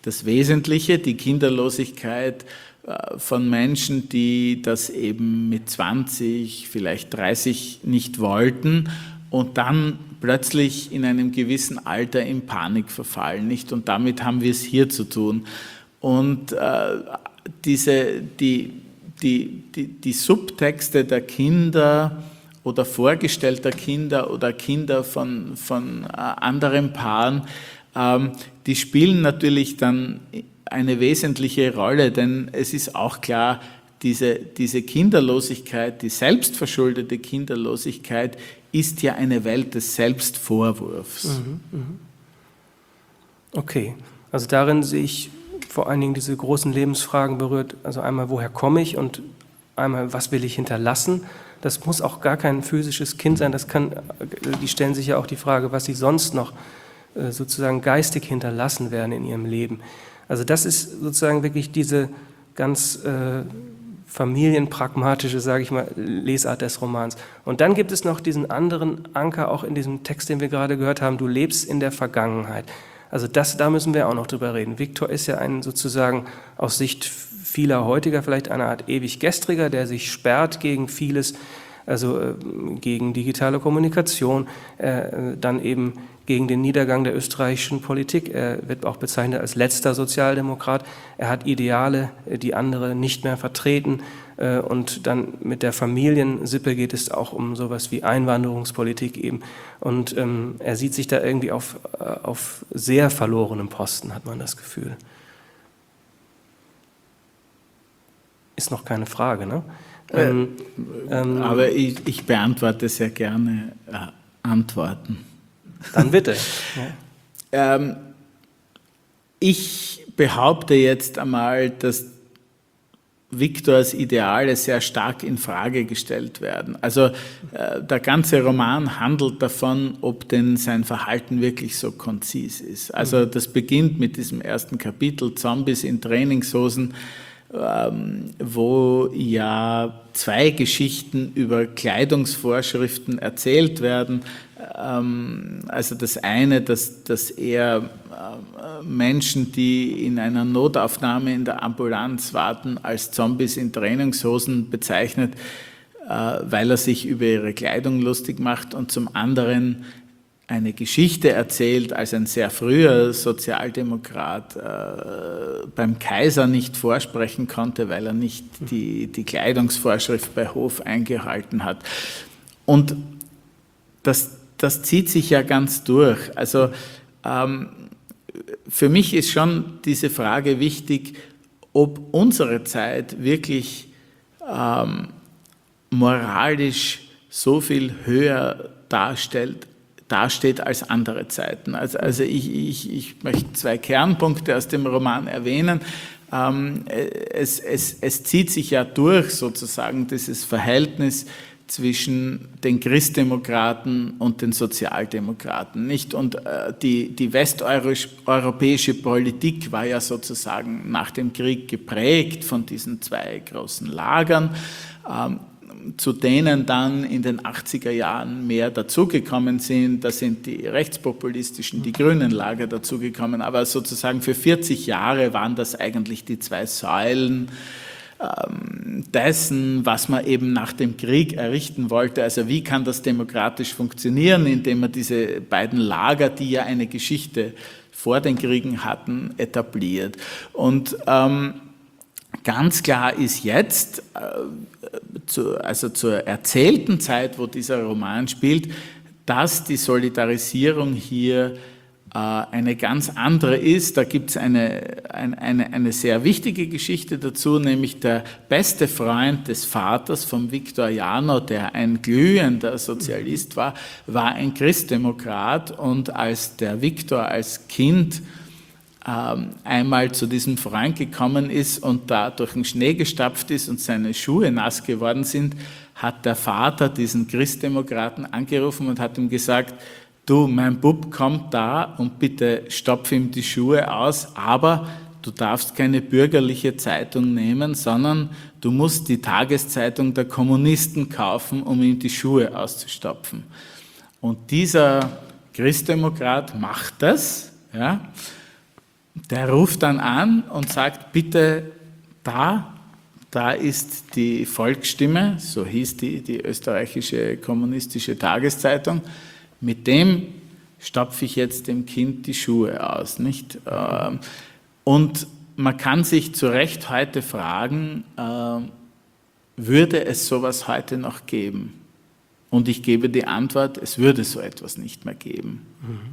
das Wesentliche, die Kinderlosigkeit von Menschen, die das eben mit zwanzig, vielleicht dreißig nicht wollten und dann plötzlich in einem gewissen Alter in Panik verfallen, nicht? Und damit haben wir es hier zu tun. Und äh, diese, die, die, die, die Subtexte der Kinder oder vorgestellter Kinder oder Kinder von, von äh, anderen Paaren, ähm, die spielen natürlich dann eine wesentliche Rolle, denn es ist auch klar, diese, diese Kinderlosigkeit, die selbstverschuldete Kinderlosigkeit, ist ja eine Welt des Selbstvorwurfs. Mhm, mh. Okay, also darin sehe ich vor allen Dingen diese großen Lebensfragen berührt, also einmal, woher komme ich und einmal, was will ich hinterlassen? Das muss auch gar kein physisches Kind sein, das kann, die stellen sich ja auch die Frage, was sie sonst noch sozusagen geistig hinterlassen werden in ihrem Leben. Also das ist sozusagen wirklich diese ganz äh, familienpragmatische, sage ich mal, Lesart des Romans. Und dann gibt es noch diesen anderen Anker, auch in diesem Text, den wir gerade gehört haben, du lebst in der Vergangenheit. Also das, da müssen wir auch noch drüber reden. Viktor ist ja ein sozusagen aus Sicht vieler heutiger vielleicht eine Art ewig Gestriger, der sich sperrt gegen vieles, also äh, gegen digitale Kommunikation, äh, dann eben gegen den Niedergang der österreichischen Politik. Er wird auch bezeichnet als letzter Sozialdemokrat. Er hat Ideale, die andere nicht mehr vertreten. Und dann mit der Familiensippe geht es auch um sowas wie Einwanderungspolitik eben. Und ähm, er sieht sich da irgendwie auf, auf sehr verlorenem Posten, hat man das Gefühl. Ist noch keine Frage, ne? Äh, ähm, ähm, aber ich, ich beantworte sehr gerne äh, Antworten. Dann bitte. Ja. ähm, ich behaupte jetzt einmal, dass Viktors Ideale sehr stark in Frage gestellt werden. Also äh, der ganze Roman handelt davon, ob denn sein Verhalten wirklich so konzis ist. Also das beginnt mit diesem ersten Kapitel, Zombies in Trainingshosen, ähm, wo ja zwei Geschichten über Kleidungsvorschriften erzählt werden. Ähm, also das eine, dass, dass er äh, Menschen, die in einer Notaufnahme in der Ambulanz warten, als Zombies in Trainingshosen bezeichnet, äh, weil er sich über ihre Kleidung lustig macht, und zum anderen eine Geschichte erzählt, als ein sehr früher Sozialdemokrat äh, beim Kaiser nicht vorsprechen konnte, weil er nicht die, die Kleidungsvorschrift bei Hof eingehalten hat. Und das, das zieht sich ja ganz durch. Also ähm, für mich ist schon diese Frage wichtig, ob unsere Zeit wirklich ähm, moralisch so viel höher darstellt, dasteht als andere Zeiten. Also, also ich, ich, ich möchte zwei Kernpunkte aus dem Roman erwähnen. Ähm, es, es, es zieht sich ja durch sozusagen dieses Verhältnis zwischen den Christdemokraten und den Sozialdemokraten, nicht? Und äh, die, die westeuropäische Politik war ja sozusagen nach dem Krieg geprägt von diesen zwei großen Lagern, ähm, zu denen dann in den achtziger Jahren mehr dazugekommen sind. Da sind die rechtspopulistischen, die grünen Lager dazugekommen, aber sozusagen für vierzig Jahre waren das eigentlich die zwei Säulen ähm, dessen, was man eben nach dem Krieg errichten wollte. Also wie kann das demokratisch funktionieren, indem man diese beiden Lager, die ja eine Geschichte vor den Kriegen hatten, etabliert. Und ähm, ganz klar ist jetzt, äh, zu, also zur erzählten Zeit, wo dieser Roman spielt, dass die Solidarisierung hier äh, eine ganz andere ist. Da gibt es eine, eine, eine, eine sehr wichtige Geschichte dazu, nämlich der beste Freund des Vaters von Viktor Janow, der ein glühender Sozialist war, war ein Christdemokrat, und als der Viktor als Kind einmal zu diesem Freund gekommen ist und da durch den Schnee gestapft ist und seine Schuhe nass geworden sind, hat der Vater diesen Christdemokraten angerufen und hat ihm gesagt, du, mein Bub kommt da und bitte stopf ihm die Schuhe aus, aber du darfst keine bürgerliche Zeitung nehmen, sondern du musst die Tageszeitung der Kommunisten kaufen, um ihm die Schuhe auszustopfen. Und dieser Christdemokrat macht das, ja, der ruft dann an und sagt, bitte da, da ist die Volksstimme, so hieß die, die österreichische kommunistische Tageszeitung, mit dem stopfe ich jetzt dem Kind die Schuhe aus, nicht? Und man kann sich zu Recht heute fragen, würde es sowas heute noch geben? Und ich gebe die Antwort, es würde so etwas nicht mehr geben.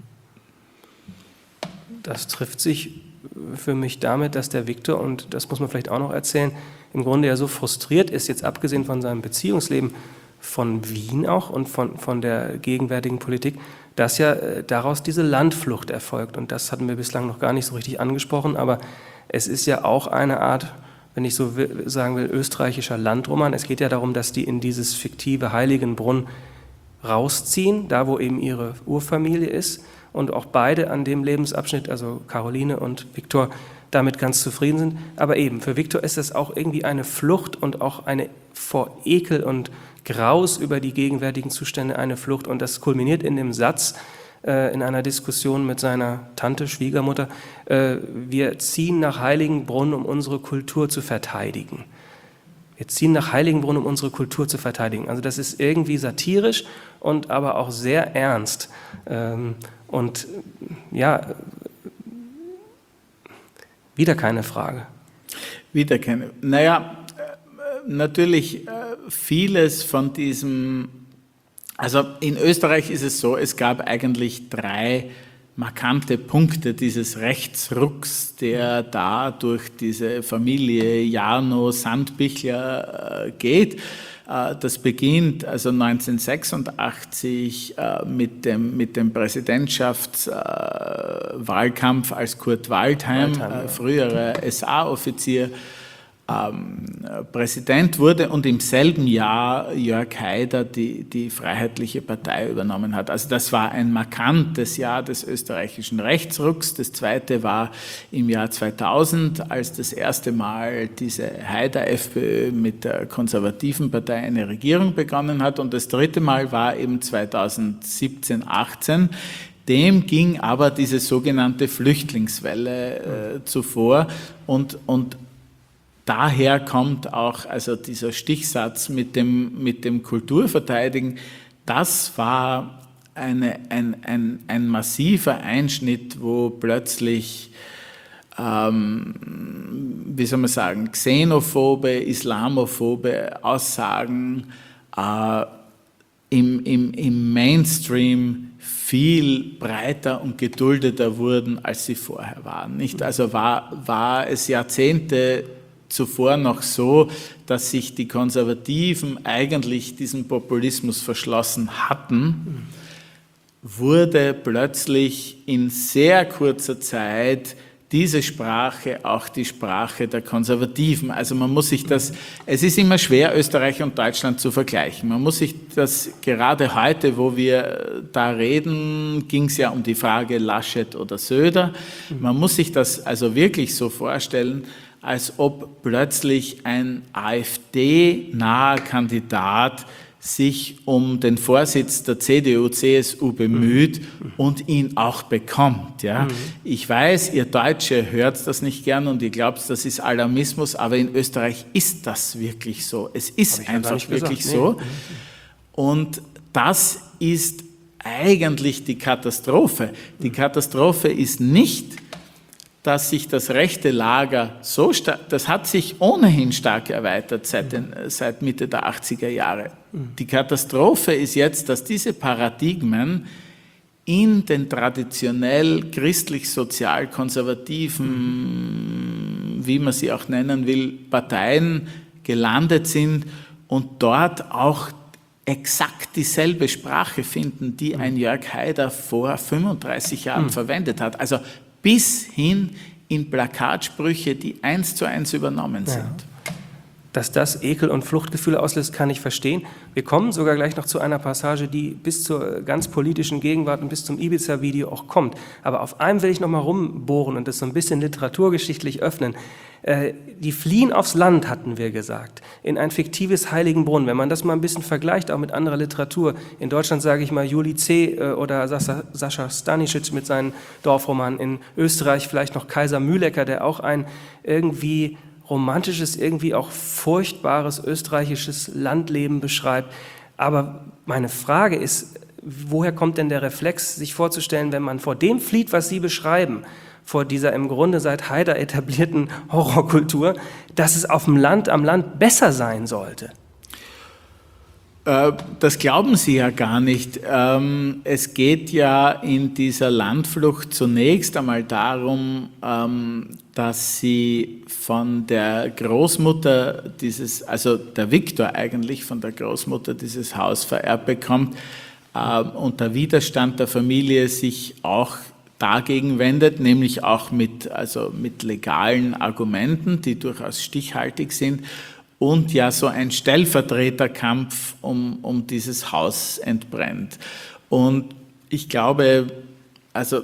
Das trifft sich für mich damit, dass der Viktor, und das muss man vielleicht auch noch erzählen, im Grunde ja so frustriert ist, jetzt abgesehen von seinem Beziehungsleben, von Wien auch und von, von der gegenwärtigen Politik, dass ja äh, daraus diese Landflucht erfolgt. Und das hatten wir bislang noch gar nicht so richtig angesprochen, aber es ist ja auch eine Art, wenn ich so will, sagen will, österreichischer Landroman. Es geht ja darum, dass die in dieses fiktive Heiligenbrunn rausziehen, da wo eben ihre Urfamilie ist, und auch beide an dem Lebensabschnitt, also Caroline und Viktor, damit ganz zufrieden sind. Aber eben, für Viktor ist das auch irgendwie eine Flucht und auch eine vor Ekel und Graus über die gegenwärtigen Zustände eine Flucht. Und das kulminiert in dem Satz, äh, in einer Diskussion mit seiner Tante, Schwiegermutter, äh, wir ziehen nach Heiligenbrunn, um unsere Kultur zu verteidigen. Wir ziehen nach Heiligenbrunn, um unsere Kultur zu verteidigen. Also das ist irgendwie satirisch und aber auch sehr ernst. Ähm, und ja, wieder keine Frage. Wieder keine. Naja, natürlich vieles von diesem, also in Österreich ist es so, es gab eigentlich drei markante Punkte dieses Rechtsrucks, der da durch diese Familie Jarno-Sandbichler geht. Das beginnt also neunzehnhundertsechsundachtzig mit dem, mit dem Präsidentschaftswahlkampf, als Kurt Waldheim, Waldheim ja. früherer S A-Offizier, Ähm, Präsident wurde und im selben Jahr Jörg Haider die, die Freiheitliche Partei übernommen hat. Also das war ein markantes Jahr des österreichischen Rechtsrucks. Das zweite war im Jahr zweitausend, als das erste Mal diese Haider-FPÖ mit der konservativen Partei eine Regierung begonnen hat. Und das dritte Mal war eben zweitausendsiebzehn, achtzehn. Dem ging aber diese sogenannte Flüchtlingswelle äh, zuvor und, und daher kommt auch also dieser Stichsatz mit dem, mit dem Kulturverteidigen. Das war eine, ein, ein, ein massiver Einschnitt, wo plötzlich, ähm, wie soll man sagen, xenophobe, islamophobe Aussagen äh, im, im, im Mainstream viel breiter und geduldeter wurden, als sie vorher waren. Nicht? Also war, war es Jahrzehnte zuvor noch so, dass sich die Konservativen eigentlich diesem Populismus verschlossen hatten, wurde plötzlich in sehr kurzer Zeit diese Sprache auch die Sprache der Konservativen. Also man muss sich das, es ist immer schwer, Österreich und Deutschland zu vergleichen. Man muss sich das, gerade heute, wo wir da reden, ging es ja um die Frage Laschet oder Söder. Man muss sich das also wirklich so vorstellen, als ob plötzlich ein AfD-naher Kandidat sich um den Vorsitz der C D U C S U bemüht mhm. und ihn auch bekommt. Ja? Mhm. Ich weiß, ihr Deutsche hört das nicht gern und ihr glaubt, das ist Alarmismus, aber in Österreich ist das wirklich so. Es ist einfach wirklich gesagt. so. Nee. Und das ist eigentlich die Katastrophe. Die Katastrophe ist nicht, dass sich das rechte Lager so stark, das hat sich ohnehin stark erweitert seit, den, seit Mitte der achtziger Jahre. Die Katastrophe ist jetzt, dass diese Paradigmen in den traditionell christlich-sozial-konservativen, wie man sie auch nennen will, Parteien gelandet sind und dort auch exakt dieselbe Sprache finden, die ein Jörg Haider vor fünfunddreißig Jahren mhm. verwendet hat. Also bis hin in Plakatsprüche, die eins zu eins übernommen sind. Ja. Dass das Ekel und Fluchtgefühle auslöst, kann ich verstehen. Wir kommen sogar gleich noch zu einer Passage, die bis zur ganz politischen Gegenwart und bis zum Ibiza-Video auch kommt. Aber auf einem will ich noch mal rumbohren und das so ein bisschen literaturgeschichtlich öffnen. Äh, die fliehen aufs Land, hatten wir gesagt, in ein fiktives Heiligenbrunn. Wenn man das mal ein bisschen vergleicht, auch mit anderer Literatur. In Deutschland sage ich mal Juli C. Äh, oder Sascha, Sascha Stanisic mit seinen Dorfromanen. In Österreich vielleicht noch Kaiser Mühlecker, der auch ein irgendwie romantisches, irgendwie auch furchtbares österreichisches Landleben beschreibt. Aber meine Frage ist, woher kommt denn der Reflex, sich vorzustellen, wenn man vor dem flieht, was Sie beschreiben, vor dieser im Grunde seit Haider etablierten Horrorkultur, dass es auf dem Land, am Land besser sein sollte? Das glauben Sie ja gar nicht. Es geht ja in dieser Landflucht zunächst einmal darum, dass sie von der Großmutter dieses, also der Viktor eigentlich von der Großmutter dieses Haus vererbt bekommt und der Widerstand der Familie sich auch dagegen wendet, nämlich auch mit, also mit legalen Argumenten, die durchaus stichhaltig sind. Und ja so ein Stellvertreterkampf um, um dieses Haus entbrennt. Und ich glaube, also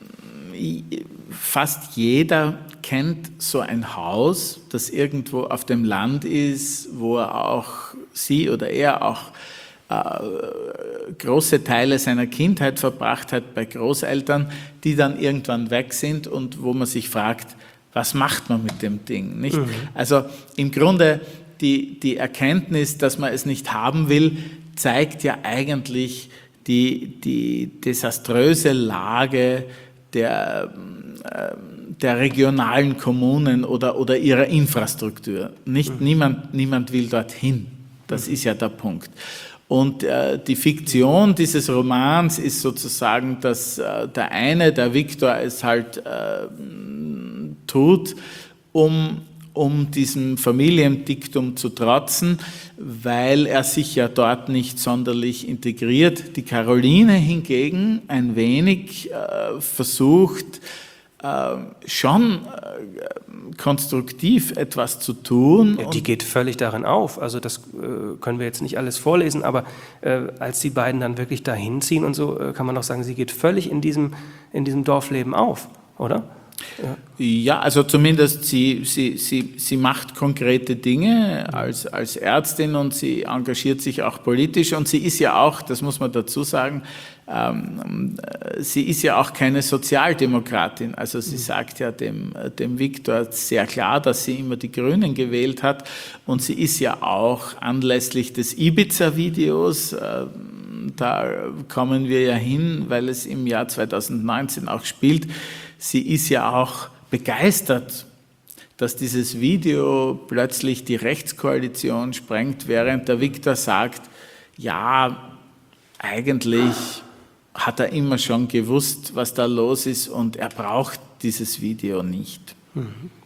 fast jeder kennt so ein Haus, das irgendwo auf dem Land ist, wo er auch, sie oder er auch äh, große Teile seiner Kindheit verbracht hat bei Großeltern, die dann irgendwann weg sind und wo man sich fragt, was macht man mit dem Ding? Nicht? Mhm. Also im Grunde die, die Erkenntnis, dass man es nicht haben will, zeigt ja eigentlich die, die desaströse Lage der, der regionalen Kommunen oder, oder ihrer Infrastruktur. Nicht, mhm. niemand, niemand will dorthin. Das mhm. ist ja der Punkt. Und äh, die Fiktion dieses Romans ist sozusagen, dass äh, der eine, der Viktor, es halt äh, tut, um, um diesem Familiendiktum zu trotzen, weil er sich ja dort nicht sonderlich integriert. Die Caroline hingegen ein wenig äh, versucht, äh, schon äh, konstruktiv etwas zu tun. Ja, die geht völlig darin auf. Also das äh, können wir jetzt nicht alles vorlesen, aber äh, als die beiden dann wirklich dahin ziehen und so, äh, kann man doch sagen, sie geht völlig in diesem, in diesem Dorfleben auf, oder? Ja. ja, also zumindest sie, sie, sie, sie macht konkrete Dinge als, als Ärztin und sie engagiert sich auch politisch und sie ist ja auch, das muss man dazu sagen, ähm, sie ist ja auch keine Sozialdemokratin. Also sie mhm. sagt ja dem, dem Viktor sehr klar, dass sie immer die Grünen gewählt hat und sie ist ja auch anlässlich des Ibiza-Videos, äh, da kommen wir ja hin, weil es im Jahr zweitausendneunzehn auch spielt. Sie ist ja auch begeistert, dass dieses Video plötzlich die Rechtskoalition sprengt, während der Viktor sagt, ja, eigentlich hat er immer schon gewusst, was da los ist und er braucht dieses Video nicht. Mhm.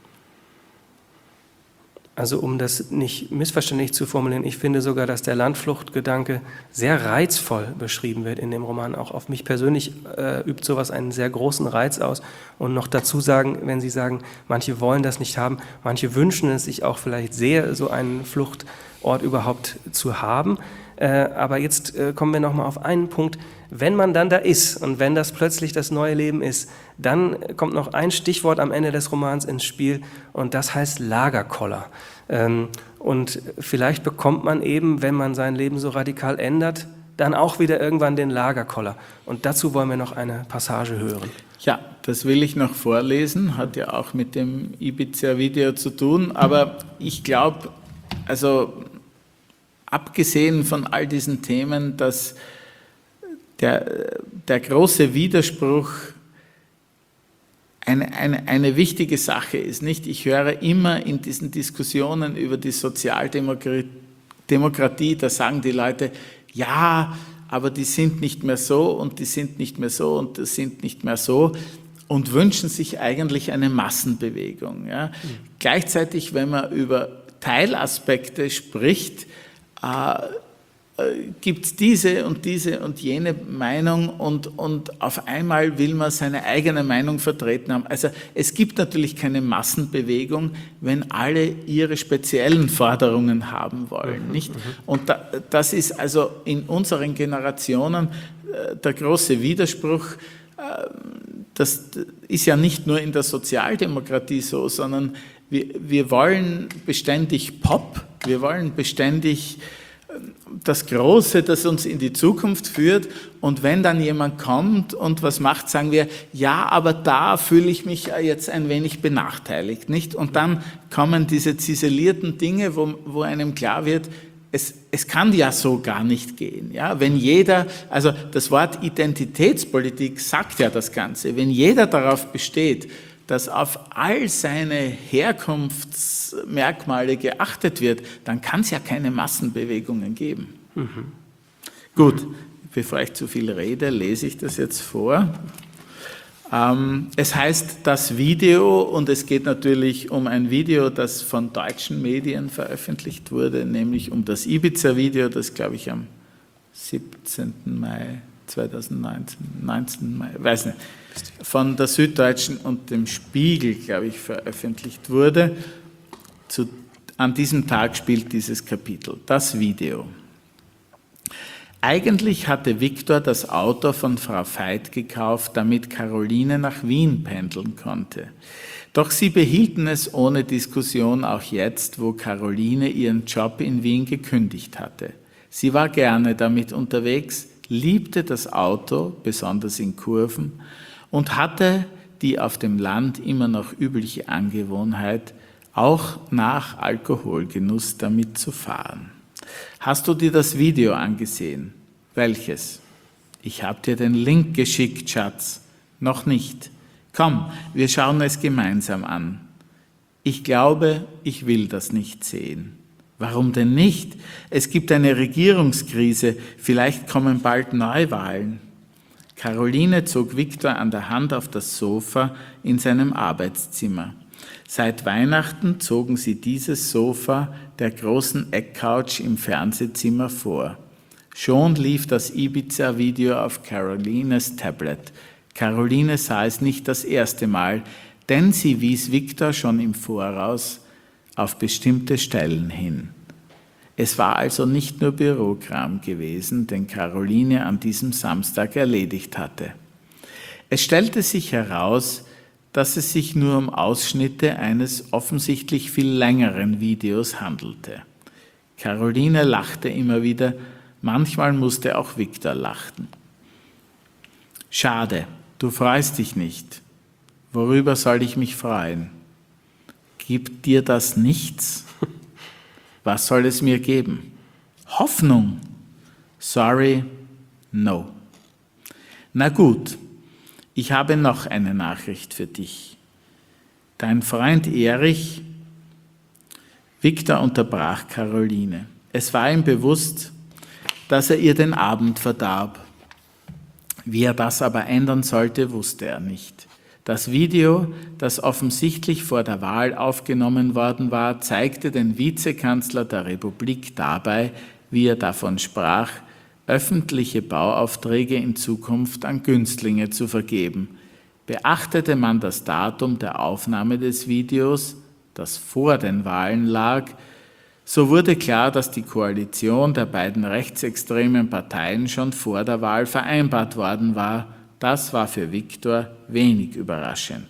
Also um das nicht missverständlich zu formulieren, ich finde sogar, dass der Landfluchtgedanke sehr reizvoll beschrieben wird in dem Roman. Auch auf mich persönlich äh, übt sowas einen sehr großen Reiz aus. Und noch dazu sagen, wenn Sie sagen, manche wollen das nicht haben, manche wünschen es sich auch vielleicht sehr, so einen Fluchtort überhaupt zu haben. Äh, aber jetzt äh, kommen wir nochmal auf einen Punkt. Wenn man dann da ist und wenn das plötzlich das neue Leben ist, dann kommt noch ein Stichwort am Ende des Romans ins Spiel und das heißt Lagerkoller. Ähm, und vielleicht bekommt man eben, wenn man sein Leben so radikal ändert, dann auch wieder irgendwann den Lagerkoller. Und dazu wollen wir noch eine Passage hören. Ja, das will ich noch vorlesen, hat ja auch mit dem Ibiza-Video zu tun, aber ich glaube, also abgesehen von all diesen Themen, dass der, der große Widerspruch eine, eine, eine wichtige Sache ist. Nicht? Ich höre immer in diesen Diskussionen über die Sozialdemokratie, Demokratie, da sagen die Leute, ja, aber die sind nicht mehr so und die sind nicht mehr so und die sind nicht mehr so und wünschen sich eigentlich eine Massenbewegung. Ja? Mhm. Gleichzeitig, wenn man über Teilaspekte spricht, äh, gibt es diese und diese und jene Meinung und, und auf einmal will man seine eigene Meinung vertreten haben. Also es gibt natürlich keine Massenbewegung, wenn alle ihre speziellen Forderungen haben wollen. Nicht? Und da, das ist also in unseren Generationen äh, der große Widerspruch. Äh, das ist ja nicht nur in der Sozialdemokratie so, sondern wir, wir wollen beständig Pop, wir wollen beständig das Große, das uns in die Zukunft führt, und wenn dann jemand kommt und was macht, sagen wir, ja, aber da fühle ich mich jetzt ein wenig benachteiligt, nicht? Und dann kommen diese ziselierten Dinge, wo, wo einem klar wird, es, es kann ja so gar nicht gehen, ja? Wenn jeder, also das Wort Identitätspolitik sagt ja das Ganze, wenn jeder darauf besteht, dass auf all seine Herkunftsmerkmale geachtet wird, dann kann es ja keine Massenbewegungen geben. Mhm. Gut, bevor ich zu viel rede, lese ich das jetzt vor. Ähm, es heißt das Video, und es geht natürlich um ein Video, das von deutschen Medien veröffentlicht wurde, nämlich um das Ibiza-Video, das, glaube ich, am siebzehnten Mai zweitausendneunzehn, neunzehnten Mai, weiß nicht, von der Süddeutschen und dem Spiegel, glaube ich, veröffentlicht wurde. Zu, an diesem Tag spielt dieses Kapitel, das Video. Eigentlich hatte Viktor das Auto von Frau Veit gekauft, damit Caroline nach Wien pendeln konnte. Doch sie behielten es ohne Diskussion auch jetzt, wo Caroline ihren Job in Wien gekündigt hatte. Sie war gerne damit unterwegs, liebte das Auto, besonders in Kurven, und hatte die auf dem Land immer noch übliche Angewohnheit, auch nach Alkoholgenuss damit zu fahren. Hast du dir das Video angesehen? Welches? Ich habe dir den Link geschickt, Schatz. Noch nicht. Komm, wir schauen es gemeinsam an. Ich glaube, ich will das nicht sehen. Warum denn nicht? Es gibt eine Regierungskrise, vielleicht kommen bald Neuwahlen. Caroline zog Viktor an der Hand auf das Sofa in seinem Arbeitszimmer. Seit Weihnachten zogen sie dieses Sofa der großen Eckcouch im Fernsehzimmer vor. Schon lief das Ibiza-Video auf Carolines Tablet. Caroline sah es nicht das erste Mal, denn sie wies Viktor schon im Voraus auf bestimmte Stellen hin. Es war also nicht nur Bürokram gewesen, den Caroline an diesem Samstag erledigt hatte. Es stellte sich heraus, dass es sich nur um Ausschnitte eines offensichtlich viel längeren Videos handelte. Caroline lachte immer wieder, manchmal musste auch Viktor lachen. Schade, du freust dich nicht. Worüber soll ich mich freuen? Gibt dir das nichts? Was soll es mir geben? Hoffnung. Sorry, no. Na gut, ich habe noch eine Nachricht für dich. Dein Freund Erich, Viktor unterbrach Caroline. Es war ihm bewusst, dass er ihr den Abend verdarb. Wie er das aber ändern sollte, wusste er nicht. Das Video, das offensichtlich vor der Wahl aufgenommen worden war, zeigte den Vizekanzler der Republik dabei, wie er davon sprach, öffentliche Bauaufträge in Zukunft an Günstlinge zu vergeben. Beachtete man das Datum der Aufnahme des Videos, das vor den Wahlen lag, so wurde klar, dass die Koalition der beiden rechtsextremen Parteien schon vor der Wahl vereinbart worden war. Das war für Viktor wenig überraschend.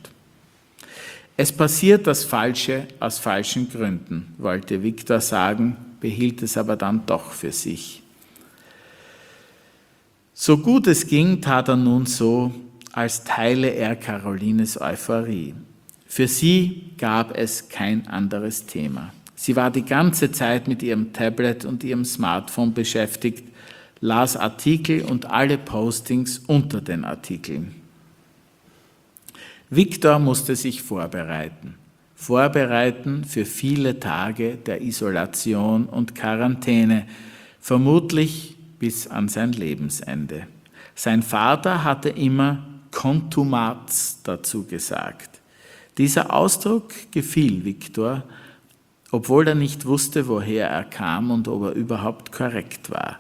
Es passiert das Falsche aus falschen Gründen, wollte Viktor sagen, behielt es aber dann doch für sich. So gut es ging, tat er nun so, als teile er Carolines Euphorie. Für sie gab es kein anderes Thema. Sie war die ganze Zeit mit ihrem Tablet und ihrem Smartphone beschäftigt, las Artikel und alle Postings unter den Artikeln. Viktor musste sich vorbereiten. Vorbereiten für viele Tage der Isolation und Quarantäne, vermutlich bis an sein Lebensende. Sein Vater hatte immer Kontumaz dazu gesagt. Dieser Ausdruck gefiel Viktor, obwohl er nicht wusste, woher er kam und ob er überhaupt korrekt war.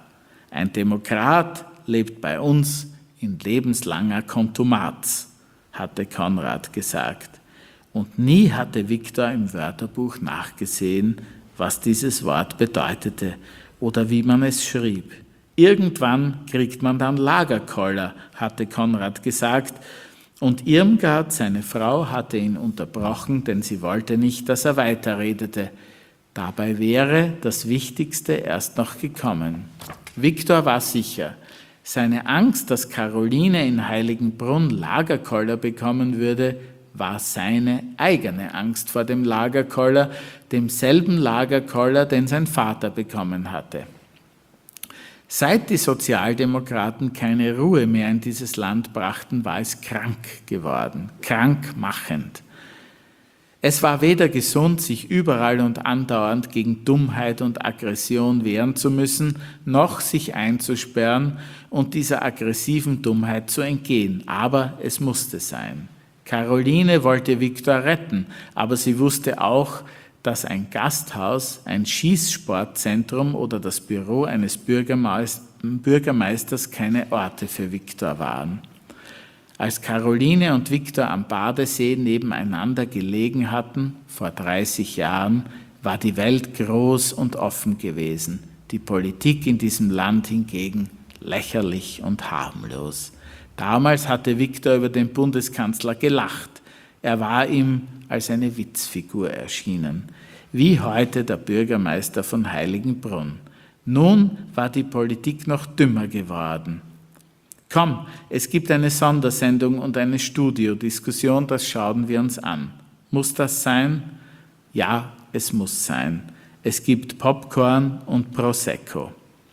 Ein Demokrat lebt bei uns in lebenslanger Kontumaz, hatte Konrad gesagt. Und nie hatte Viktor im Wörterbuch nachgesehen, was dieses Wort bedeutete oder wie man es schrieb. Irgendwann kriegt man dann Lagerkoller, hatte Konrad gesagt, und Irmgard, seine Frau, hatte ihn unterbrochen, denn sie wollte nicht, dass er weiterredete. Dabei wäre das Wichtigste erst noch gekommen. Viktor war sicher, seine Angst, dass Caroline in Heiligenbrunn Lagerkoller bekommen würde, war seine eigene Angst vor dem Lagerkoller, demselben Lagerkoller, den sein Vater bekommen hatte. Seit die Sozialdemokraten keine Ruhe mehr in dieses Land brachten, war es krank geworden, krankmachend. Es war weder gesund, sich überall und andauernd gegen Dummheit und Aggression wehren zu müssen, noch sich einzusperren und dieser aggressiven Dummheit zu entgehen. Aber es musste sein. Caroline wollte Viktor retten, aber sie wusste auch, dass ein Gasthaus, ein Schießsportzentrum oder das Büro eines Bürgermeisters keine Orte für Viktor waren. Als Caroline und Viktor am Badesee nebeneinander gelegen hatten, vor dreißig Jahren, war die Welt groß und offen gewesen, die Politik in diesem Land hingegen lächerlich und harmlos. Damals hatte Viktor über den Bundeskanzler gelacht. Er war ihm als eine Witzfigur erschienen, wie heute der Bürgermeister von Heiligenbrunn. Nun war die Politik noch dümmer geworden. Komm, es gibt eine Sondersendung und eine Studiodiskussion, das schauen wir uns an. Muss das sein? Ja, es muss sein. Es gibt Popcorn und Prosecco.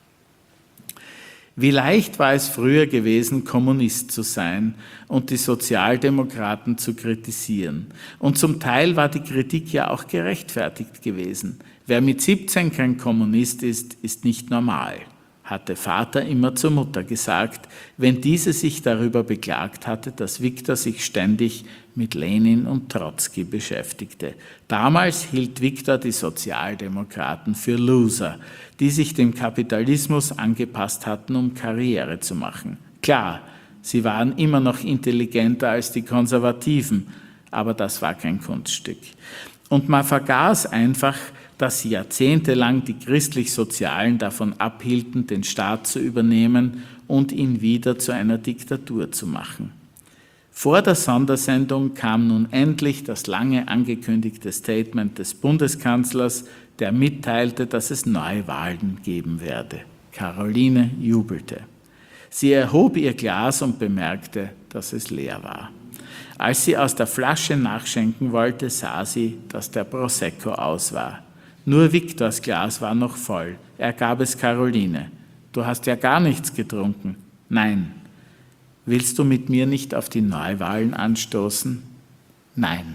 Wie leicht war es früher gewesen, Kommunist zu sein und die Sozialdemokraten zu kritisieren. Und zum Teil war die Kritik ja auch gerechtfertigt gewesen. Wer mit siebzehn kein Kommunist ist, ist nicht normal, hatte Vater immer zur Mutter gesagt, wenn diese sich darüber beklagt hatte, dass Viktor sich ständig mit Lenin und Trotzki beschäftigte. Damals hielt Viktor die Sozialdemokraten für Loser, die sich dem Kapitalismus angepasst hatten, um Karriere zu machen. Klar, sie waren immer noch intelligenter als die Konservativen, aber das war kein Kunststück. Und man vergaß einfach, dass sie jahrzehntelang die Christlich-Sozialen davon abhielten, den Staat zu übernehmen und ihn wieder zu einer Diktatur zu machen. Vor der Sondersendung kam nun endlich das lange angekündigte Statement des Bundeskanzlers, der mitteilte, dass es Neuwahlen geben werde. Caroline jubelte. Sie erhob ihr Glas und bemerkte, dass es leer war. Als sie aus der Flasche nachschenken wollte, sah sie, dass der Prosecco aus war. Nur Viktors Glas war noch voll. Er gab es Caroline. Du hast ja gar nichts getrunken. Nein. Willst du mit mir nicht auf die Neuwahlen anstoßen? Nein.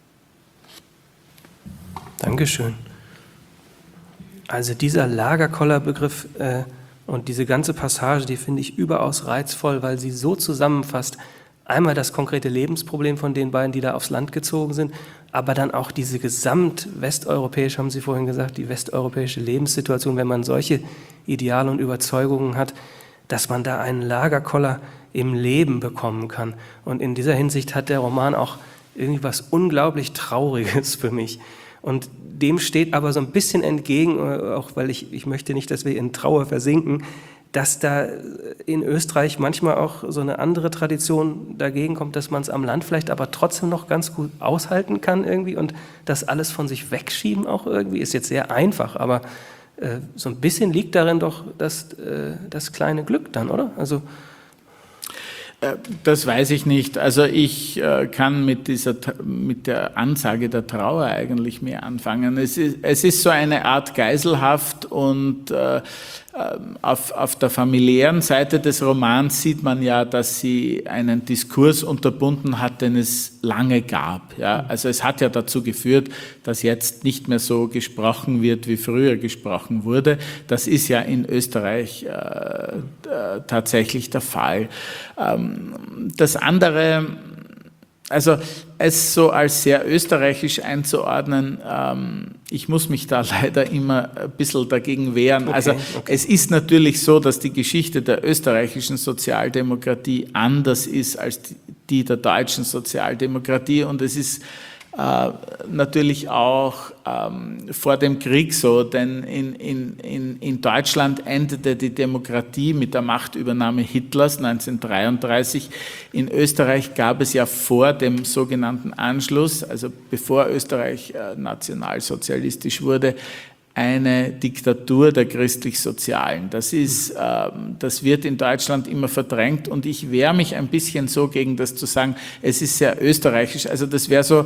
Dankeschön. Also dieser Lagerkoller-Begriff äh, und diese ganze Passage, die finde ich überaus reizvoll, weil sie so zusammenfasst, einmal das konkrete Lebensproblem von den beiden, die da aufs Land gezogen sind, aber dann auch diese gesamt-westeuropäische, haben Sie vorhin gesagt, die westeuropäische Lebenssituation, wenn man solche Ideale und Überzeugungen hat, dass man da einen Lagerkoller im Leben bekommen kann. Und in dieser Hinsicht hat der Roman auch irgendwie was unglaublich Trauriges für mich. Und dem steht aber so ein bisschen entgegen, auch weil ich, ich möchte nicht, dass wir in Trauer versinken, dass da in Österreich manchmal auch so eine andere Tradition dagegen kommt, dass man es am Land vielleicht aber trotzdem noch ganz gut aushalten kann irgendwie und das alles von sich wegschieben auch irgendwie, ist jetzt sehr einfach, aber äh, so ein bisschen liegt darin doch das, äh, das kleine Glück dann, oder? Also das weiß ich nicht. Also ich äh, kann mit dieser, mit der Ansage der Trauer eigentlich mehr anfangen. Es ist, es ist so eine Art Geiselhaft und äh, auf, auf der familiären Seite des Romans sieht man ja, dass sie einen Diskurs unterbunden hat, den es lange gab. Ja? Also es hat ja dazu geführt, dass jetzt nicht mehr so gesprochen wird, wie früher gesprochen wurde. Das ist ja in Österreich äh, äh, tatsächlich der Fall. Ähm, das andere, Also es so als sehr österreichisch einzuordnen, ähm, ich muss mich da leider immer ein bisschen dagegen wehren. Okay, also okay. Es ist natürlich so, dass die Geschichte der österreichischen Sozialdemokratie anders ist als die, die der deutschen Sozialdemokratie, und es ist äh, natürlich auch ähm, vor dem Krieg so, denn in, in, in, in Deutschland endete die Demokratie mit der Machtübernahme Hitlers neunzehnhundertdreiunddreißig. In Österreich gab es ja vor dem sogenannten Anschluss, also bevor Österreich äh, nationalsozialistisch wurde, eine Diktatur der Christlich-Sozialen. Das ist, äh, das wird in Deutschland immer verdrängt, und ich wehre mich ein bisschen so gegen das zu sagen, es ist sehr österreichisch. Also das wäre so,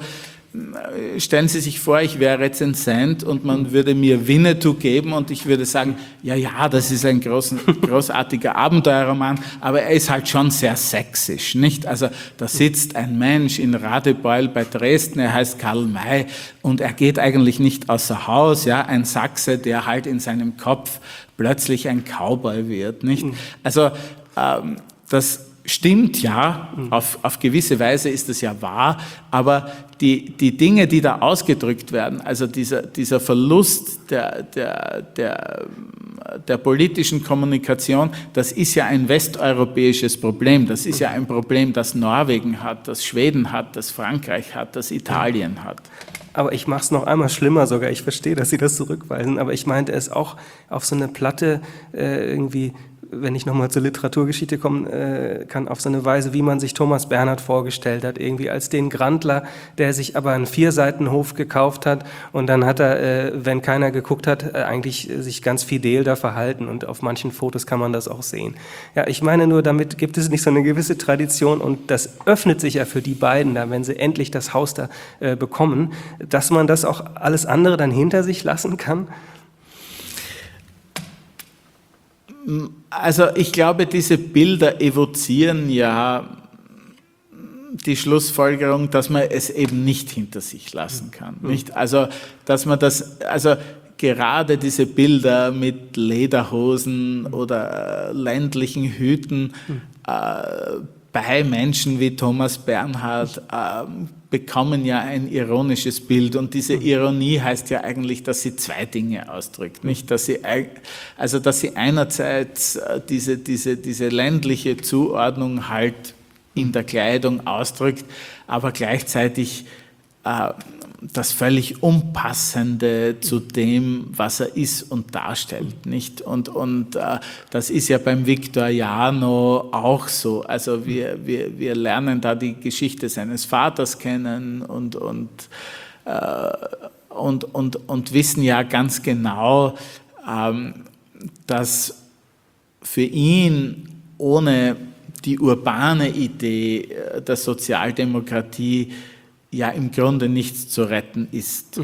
stellen Sie sich vor, ich wäre Rezensent und man würde mir Winnetou geben und ich würde sagen, ja, ja, das ist ein großen, großartiger Abenteuerroman, aber er ist halt schon sehr sächsisch, nicht? Also da sitzt ein Mensch in Radebeul bei Dresden, er heißt Karl May und er geht eigentlich nicht außer Haus, ja, ein Sachse, der halt in seinem Kopf plötzlich ein Cowboy wird, nicht? Also ähm, das stimmt ja, auf, auf gewisse Weise ist das ja wahr, aber die, die Dinge, die da ausgedrückt werden, also dieser, dieser Verlust der, der, der, der politischen Kommunikation, das ist ja ein westeuropäisches Problem. Das ist ja ein Problem, das Norwegen hat, das Schweden hat, das Frankreich hat, das Italien hat. Aber ich mache es noch einmal schlimmer sogar. Ich verstehe, dass Sie das zurückweisen, aber ich meinte es auch auf so eine Platte äh, irgendwie, wenn ich nochmal zur Literaturgeschichte kommen äh, kann, auf so eine Weise, wie man sich Thomas Bernhard vorgestellt hat, irgendwie als den Grandler, der sich aber einen Vierseitenhof gekauft hat und dann hat er, äh, wenn keiner geguckt hat, äh, eigentlich äh, sich ganz fidel da verhalten, und auf manchen Fotos kann man das auch sehen. Ja, ich meine nur, damit gibt es nicht so eine gewisse Tradition, und das öffnet sich ja für die beiden da, wenn sie endlich das Haus da äh, bekommen, dass man das auch alles andere dann hinter sich lassen kann. Also ich glaube, diese Bilder evozieren ja die Schlussfolgerung, dass man es eben nicht hinter sich lassen kann. Nicht? Also, dass man das, also gerade diese Bilder mit Lederhosen oder ländlichen Hüten äh, bei Menschen wie Thomas Bernhard äh, bekommen ja ein ironisches Bild, und diese Ironie heißt ja eigentlich, dass sie zwei Dinge ausdrückt, nicht, dass sie also dass sie einerseits diese diese diese ländliche Zuordnung halt in der Kleidung ausdrückt, aber gleichzeitig äh, das völlig Unpassende zu dem, was er ist und darstellt, nicht? Und, und äh, das ist ja beim Victoriano auch so. Also wir, wir, wir lernen da die Geschichte seines Vaters kennen und, und, äh, und, und, und wissen ja ganz genau, ähm, dass für ihn ohne die urbane Idee der Sozialdemokratie ja im Grunde nichts zu retten ist.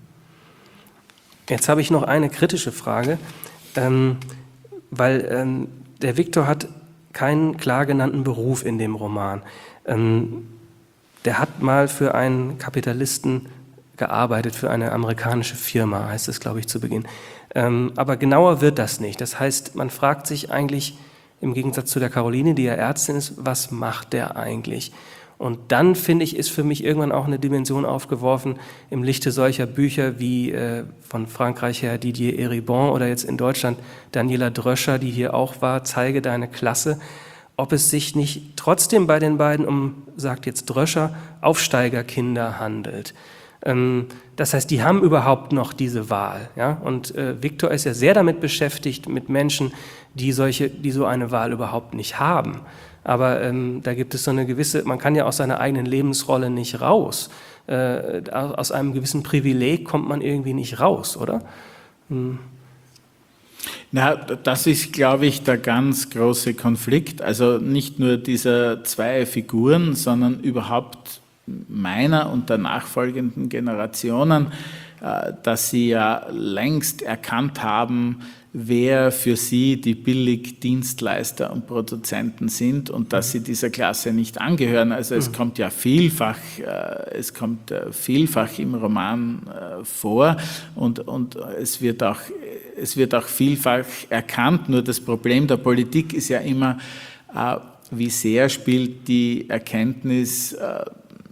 Jetzt habe ich noch eine kritische Frage, ähm, weil ähm, der Viktor hat keinen klar genannten Beruf in dem Roman. Ähm, der hat mal für einen Kapitalisten gearbeitet, für eine amerikanische Firma, heißt es, glaube ich, zu Beginn. Ähm, aber genauer wird das nicht. Das heißt, man fragt sich eigentlich, im Gegensatz zu der Caroline, die ja Ärztin ist, was macht der eigentlich? Und dann, finde ich, ist für mich irgendwann auch eine Dimension aufgeworfen im Lichte solcher Bücher wie äh, von Frankreich her Didier Eribon oder jetzt in Deutschland Daniela Dröscher, die hier auch war, Zeige deine Klasse, ob es sich nicht trotzdem bei den beiden um, sagt jetzt Dröscher, Aufsteigerkinder handelt. Ähm, das heißt, die haben überhaupt noch diese Wahl. Ja? Und äh, Viktor ist ja sehr damit beschäftigt, mit Menschen, die, solche, die so eine Wahl überhaupt nicht haben. Aber ähm, da gibt es so eine gewisse, man kann ja aus seiner eigenen Lebensrolle nicht raus. Äh, aus einem gewissen Privileg kommt man irgendwie nicht raus, oder? Hm. Na, das ist, glaube ich, der ganz große Konflikt. Also nicht nur dieser zwei Figuren, sondern überhaupt meiner und der nachfolgenden Generationen, äh, dass sie ja längst erkannt haben, wer für sie die Billigdienstleister und Produzenten sind und dass sie dieser Klasse nicht angehören. Also es kommt ja vielfach, äh, es kommt äh, vielfach im Roman äh, vor und, und es wird auch, es wird auch vielfach erkannt. Nur das Problem der Politik ist ja immer, äh, wie sehr spielt die Erkenntnis äh,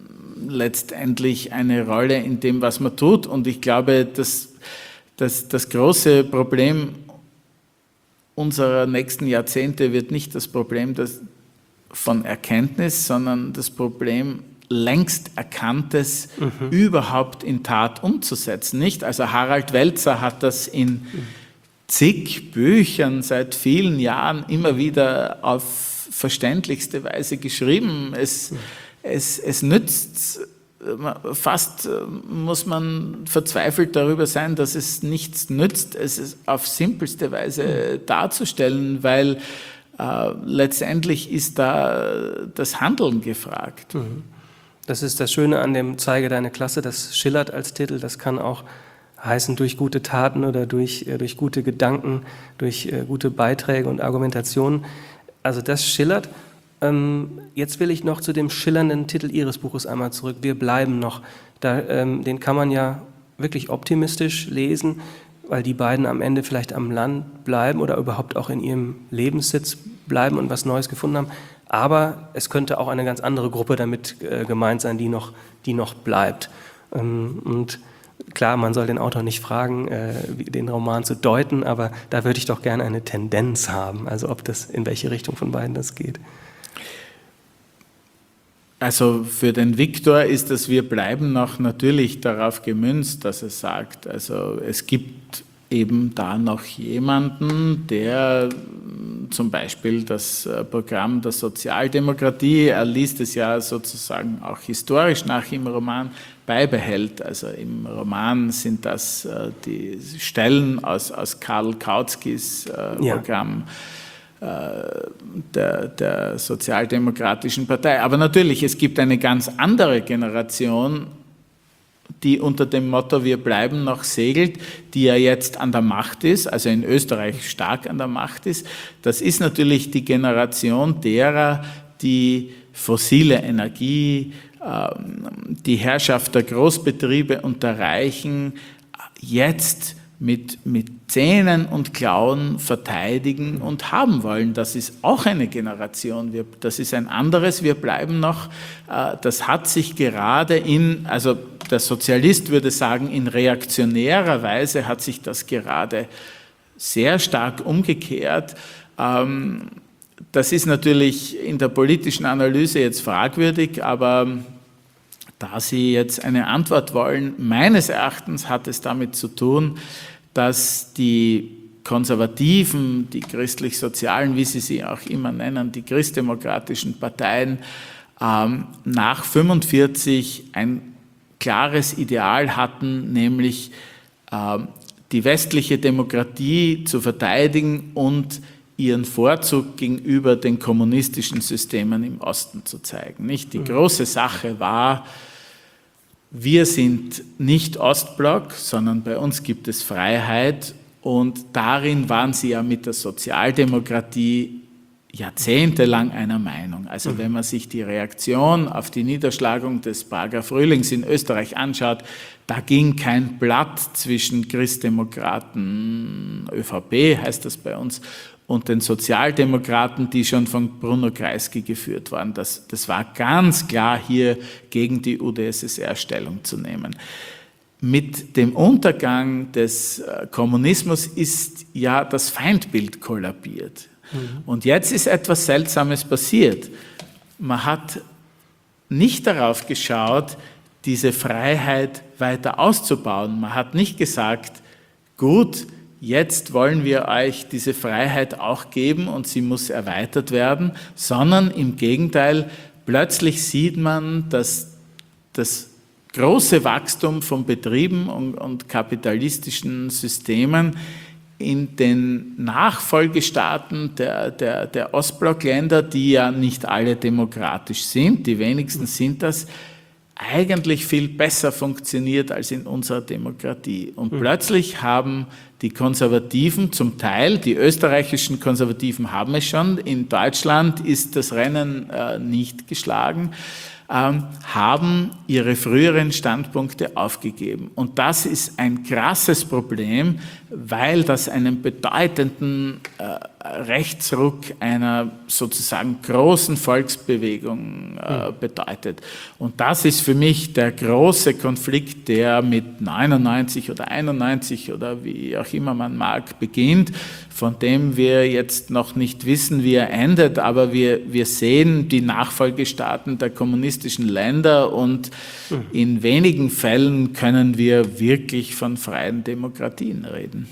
letztendlich eine Rolle in dem, was man tut. Und ich glaube, dass, dass das große Problem unserer nächsten Jahrzehnte wird nicht das Problem das von Erkenntnis, sondern das Problem, längst Erkanntes mhm. überhaupt in Tat umzusetzen. Nicht? Also Harald Welzer hat das in zig Büchern seit vielen Jahren immer wieder auf verständlichste Weise geschrieben. Es, mhm. es, es nützt, fast muss man verzweifelt darüber sein, dass es nichts nützt, es auf simpelste Weise mhm. darzustellen, weil äh, letztendlich ist da das Handeln gefragt. Mhm. Das ist das Schöne an dem Zeige deine Klasse, das schillert als Titel, das kann auch heißen durch gute Taten oder durch, äh, durch gute Gedanken, durch äh, gute Beiträge und Argumentationen. Also das schillert. Ähm, jetzt will ich noch zu dem schillernden Titel Ihres Buches einmal zurück, Wir bleiben noch. Da, ähm, den kann man ja wirklich optimistisch lesen, weil die beiden am Ende vielleicht am Land bleiben oder überhaupt auch in ihrem Lebenssitz bleiben und was Neues gefunden haben. Aber es könnte auch eine ganz andere Gruppe damit äh, gemeint sein, die noch, die noch bleibt. Ähm, und klar, man soll den Autor nicht fragen, äh, den Roman zu deuten, aber da würde ich doch gerne eine Tendenz haben, also ob das, in welche Richtung von beiden das geht. Also für den Viktor ist das Wir bleiben noch natürlich darauf gemünzt, dass er sagt, also es gibt eben da noch jemanden, der zum Beispiel das Programm der Sozialdemokratie, er liest es ja sozusagen auch historisch nach im Roman, beibehält. Also im Roman sind das die Stellen aus, aus Karl Kautsky's Programm ja. der, der Sozialdemokratischen Partei. Aber natürlich, es gibt eine ganz andere Generation, die unter dem Motto Wir bleiben noch segelt, die ja jetzt an der Macht ist, also in Österreich stark an der Macht ist. Das ist natürlich die Generation derer, die fossile Energie, die Herrschaft der Großbetriebe und der Reichen jetzt mit, mit Zähnen und Klauen verteidigen und haben wollen. Das ist auch eine Generation, wir, das ist ein anderes, wir bleiben noch, äh, das hat sich gerade in, also der Sozialist würde sagen, in reaktionärer Weise hat sich das gerade sehr stark umgekehrt. Ähm, das ist natürlich in der politischen Analyse jetzt fragwürdig, aber da Sie jetzt eine Antwort wollen, meines Erachtens hat es damit zu tun, dass die Konservativen, die christlich-sozialen, wie Sie sie auch immer nennen, die christdemokratischen Parteien ähm, nach fünfundvierzig ein klares Ideal hatten, nämlich ähm, die westliche Demokratie zu verteidigen und ihren Vorzug gegenüber den kommunistischen Systemen im Osten zu zeigen. Nicht? Die große Sache war, wir sind nicht Ostblock, sondern bei uns gibt es Freiheit und darin waren sie ja mit der Sozialdemokratie jahrzehntelang einer Meinung. Also wenn man sich die Reaktion auf die Niederschlagung des Prager Frühlings in Österreich anschaut, da ging kein Blatt zwischen Christdemokraten, ÖVP heißt das bei uns, und den Sozialdemokraten, die schon von Bruno Kreisky geführt waren. Das, das war ganz klar hier gegen die U d S S R Stellung zu nehmen. Mit dem Untergang des Kommunismus ist ja das Feindbild kollabiert. Mhm. Und jetzt ist etwas Seltsames passiert. Man hat nicht darauf geschaut, diese Freiheit weiter auszubauen. Man hat nicht gesagt, gut, jetzt wollen wir euch diese Freiheit auch geben und sie muss erweitert werden, sondern im Gegenteil, plötzlich sieht man, dass das große Wachstum von Betrieben und, und kapitalistischen Systemen in den Nachfolgestaaten der, der, der Ostblockländer, die ja nicht alle demokratisch sind, die wenigsten sind das, eigentlich viel besser funktioniert als in unserer Demokratie. Und mhm. plötzlich haben die Konservativen zum Teil, die österreichischen Konservativen haben es schon, in Deutschland ist das Rennen äh, nicht geschlagen, ähm, haben ihre früheren Standpunkte aufgegeben. Und das ist ein krasses Problem, weil das einen bedeutenden, äh, Rechtsruck einer sozusagen großen Volksbewegung äh, bedeutet. Und das ist für mich der große Konflikt, der mit neunundneunzig oder einundneunzig oder wie auch immer man mag, beginnt, von dem wir jetzt noch nicht wissen, wie er endet, aber wir, wir sehen die Nachfolgestaaten der kommunistischen Länder und in wenigen Fällen können wir wirklich von freien Demokratien reden.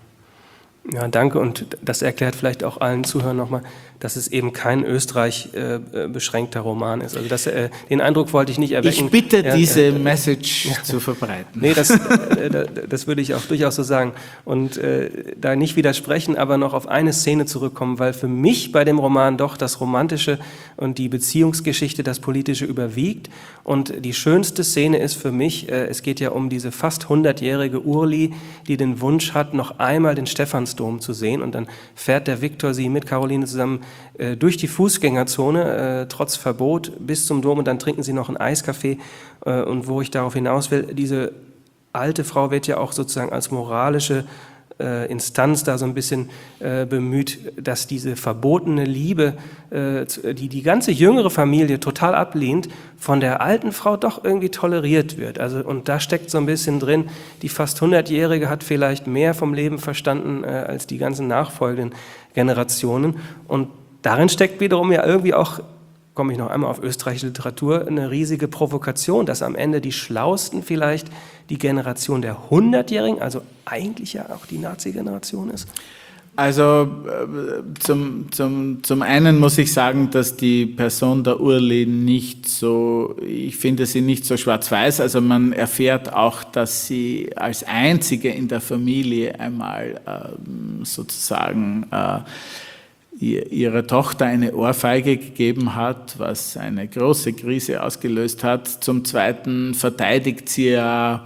Ja, danke. Und das erklärt vielleicht auch allen Zuhörern nochmal, dass es eben kein Österreich äh, beschränkter Roman ist. Also das, äh, den Eindruck wollte ich nicht erwecken. Ich bitte, ja, diese äh, Message ja. zu verbreiten. Nee, das, äh, das würde ich auch durchaus so sagen. Und äh, da nicht widersprechen, aber noch auf eine Szene zurückkommen, weil für mich bei dem Roman doch das Romantische und die Beziehungsgeschichte, das Politische überwiegt. Und die schönste Szene ist für mich, äh, es geht ja um diese fast hundertjährige Urli, die den Wunsch hat, noch einmal den Stephansdom zu sehen. Und dann fährt der Viktor sie mit Caroline zusammen äh, durch die Fußgängerzone, äh, trotz Verbot, bis zum Dom. Und dann trinken sie noch einen Eiskaffee. Äh, und wo ich darauf hinaus will, diese alte Frau wird ja auch sozusagen als moralische äh, Instanz da so ein bisschen äh, bemüht, dass diese verbotene Liebe, äh, die die ganze jüngere Familie total ablehnt, von der alten Frau doch irgendwie toleriert wird. Also, und da steckt so ein bisschen drin, die fast hundertjährige hat vielleicht mehr vom Leben verstanden äh, als die ganzen nachfolgenden Generationen. Und darin steckt wiederum ja irgendwie auch, komme ich noch einmal auf österreichische Literatur, eine riesige Provokation, dass am Ende die Schlausten vielleicht die Generation der Hundertjährigen, also eigentlich ja auch die Nazi-Generation ist? Also zum, zum, zum einen muss ich sagen, dass die Person der Urli nicht so, ich finde sie nicht so schwarz-weiß, also man erfährt auch, dass sie als einzige in der Familie einmal ähm, sozusagen äh, ihrer Tochter eine Ohrfeige gegeben hat, was eine große Krise ausgelöst hat. Zum Zweiten verteidigt sie ja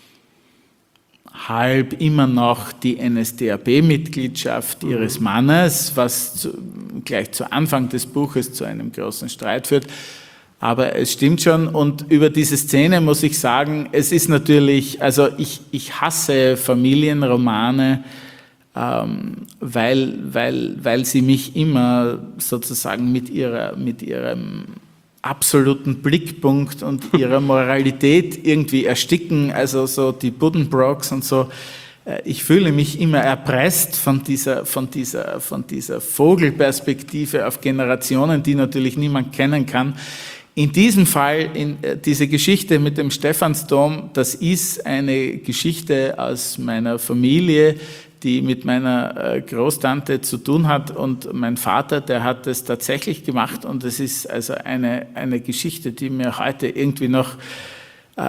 halb immer noch die N S D A P-Mitgliedschaft ihres Mannes, was zu, gleich zu Anfang des Buches zu einem großen Streit führt. Aber es stimmt schon, und über diese Szene muss ich sagen, es ist natürlich, also ich, ich hasse Familienromane, ähm, weil, weil, weil sie mich immer sozusagen mit ihrer, mit ihrem absoluten Blickpunkt und ihrer Moralität irgendwie ersticken, also so die Buddenbrooks und so. Ich fühle mich immer erpresst von dieser, von dieser, von dieser Vogelperspektive auf Generationen, die natürlich niemand kennen kann. In diesem Fall, in diese Geschichte mit dem Stephansdom, das ist eine Geschichte aus meiner Familie, die mit meiner Großtante zu tun hat, und mein Vater, der hat das tatsächlich gemacht, und es ist also eine, eine Geschichte, die mir heute irgendwie noch äh,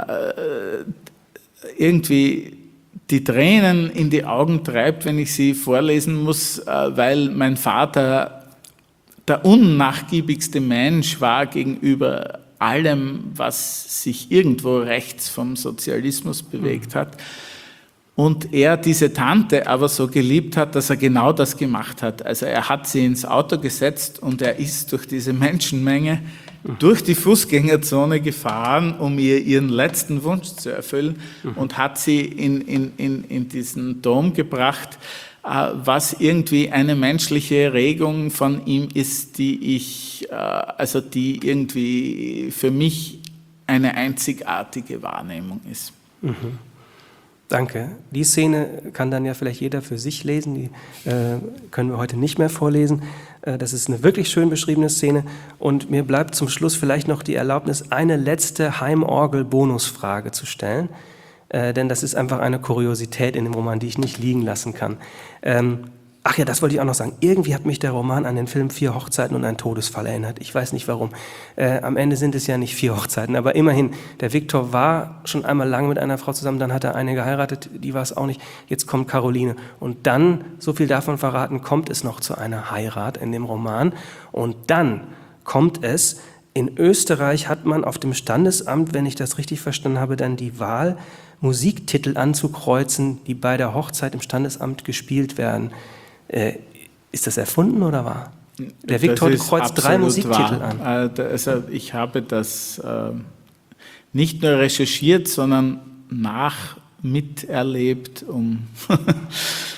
irgendwie die Tränen in die Augen treibt, wenn ich sie vorlesen muss, äh, weil mein Vater der unnachgiebigste Mensch war gegenüber allem, was sich irgendwo rechts vom Sozialismus bewegt hat. Und er diese Tante aber so geliebt hat, dass er genau das gemacht hat. Also er hat sie ins Auto gesetzt und er ist durch diese Menschenmenge durch die Fußgängerzone gefahren, um ihr ihren letzten Wunsch zu erfüllen, und hat sie in, in, in, in diesen Dom gebracht, was irgendwie eine menschliche Regung von ihm ist, die ich, also die irgendwie für mich eine einzigartige Wahrnehmung ist. Mhm. Danke. Die Szene kann dann ja vielleicht jeder für sich lesen, die äh, können wir heute nicht mehr vorlesen. Äh, das ist eine wirklich schön beschriebene Szene, und mir bleibt zum Schluss vielleicht noch die Erlaubnis, eine letzte Heimorgel-Bonusfrage zu stellen, äh, denn das ist einfach eine Kuriosität in dem Roman, die ich nicht liegen lassen kann. Ähm, ach ja, das wollte ich auch noch sagen. Irgendwie hat mich der Roman an den Film Vier Hochzeiten und ein Todesfall erinnert. Ich weiß nicht warum. Äh, am Ende sind es ja nicht vier Hochzeiten, aber immerhin, der Viktor war schon einmal lange mit einer Frau zusammen, dann hat er eine geheiratet, die war es auch nicht. Jetzt kommt Caroline. Und dann, so viel davon verraten, kommt es noch zu einer Heirat in dem Roman. Und dann kommt es, in Österreich hat man auf dem Standesamt, wenn ich das richtig verstanden habe, dann die Wahl, Musiktitel anzukreuzen, die bei der Hochzeit im Standesamt gespielt werden. Äh, ist das erfunden oder wahr? Der Viktor kreuzt drei Musiktitel wahr. an. Also ich habe das äh, nicht nur recherchiert, sondern nach miterlebt, um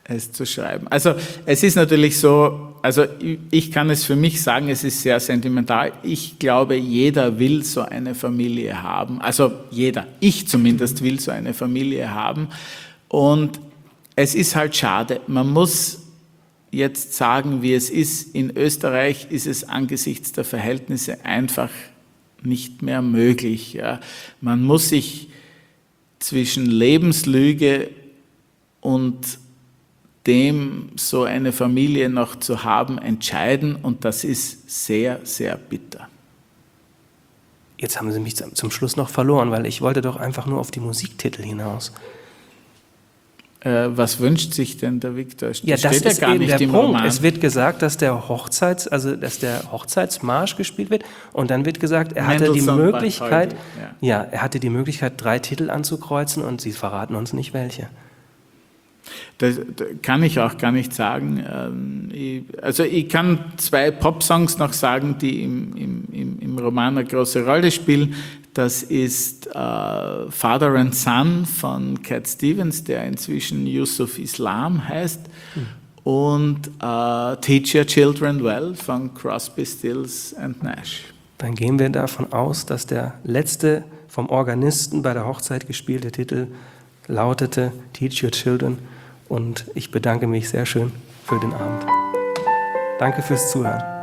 es zu schreiben. Also es ist natürlich so, also ich kann es für mich sagen, es ist sehr sentimental. Ich glaube, jeder will so eine Familie haben. Also jeder, ich zumindest will so eine Familie haben. Und es ist halt schade. Man muss jetzt sagen, wie es ist. In Österreich ist es angesichts der Verhältnisse einfach nicht mehr möglich. Ja. Man muss sich zwischen Lebenslüge und dem, so eine Familie noch zu haben, entscheiden, und das ist sehr, sehr bitter. Jetzt haben Sie mich zum Schluss noch verloren, weil ich wollte doch einfach nur auf die Musiktitel hinaus. Äh, was wünscht sich denn der Viktor? Das ja, das steht ist ja gar eben nicht der im Punkt. Roman. Es wird gesagt, dass der Hochzeits, also dass der Hochzeitsmarsch gespielt wird, und dann wird gesagt, er hatte die Mendelssohn Möglichkeit, Bartholdy, ja. ja, er hatte die Möglichkeit, drei Titel anzukreuzen, und Sie verraten uns nicht welche. Das, das kann ich auch gar nicht sagen. Ähm, ich, also ich kann zwei Popsongs noch sagen, die im, im, im Roman eine große Rolle spielen. Das ist äh, Father and Son von Cat Stevens, der inzwischen Yusuf Islam heißt, mhm. und äh, Teach Your Children Well von Crosby, Stills and Nash. Dann gehen wir davon aus, dass der letzte vom Organisten bei der Hochzeit gespielte Titel lautete Teach Your Children. Und ich bedanke mich sehr schön für den Abend. Danke fürs Zuhören.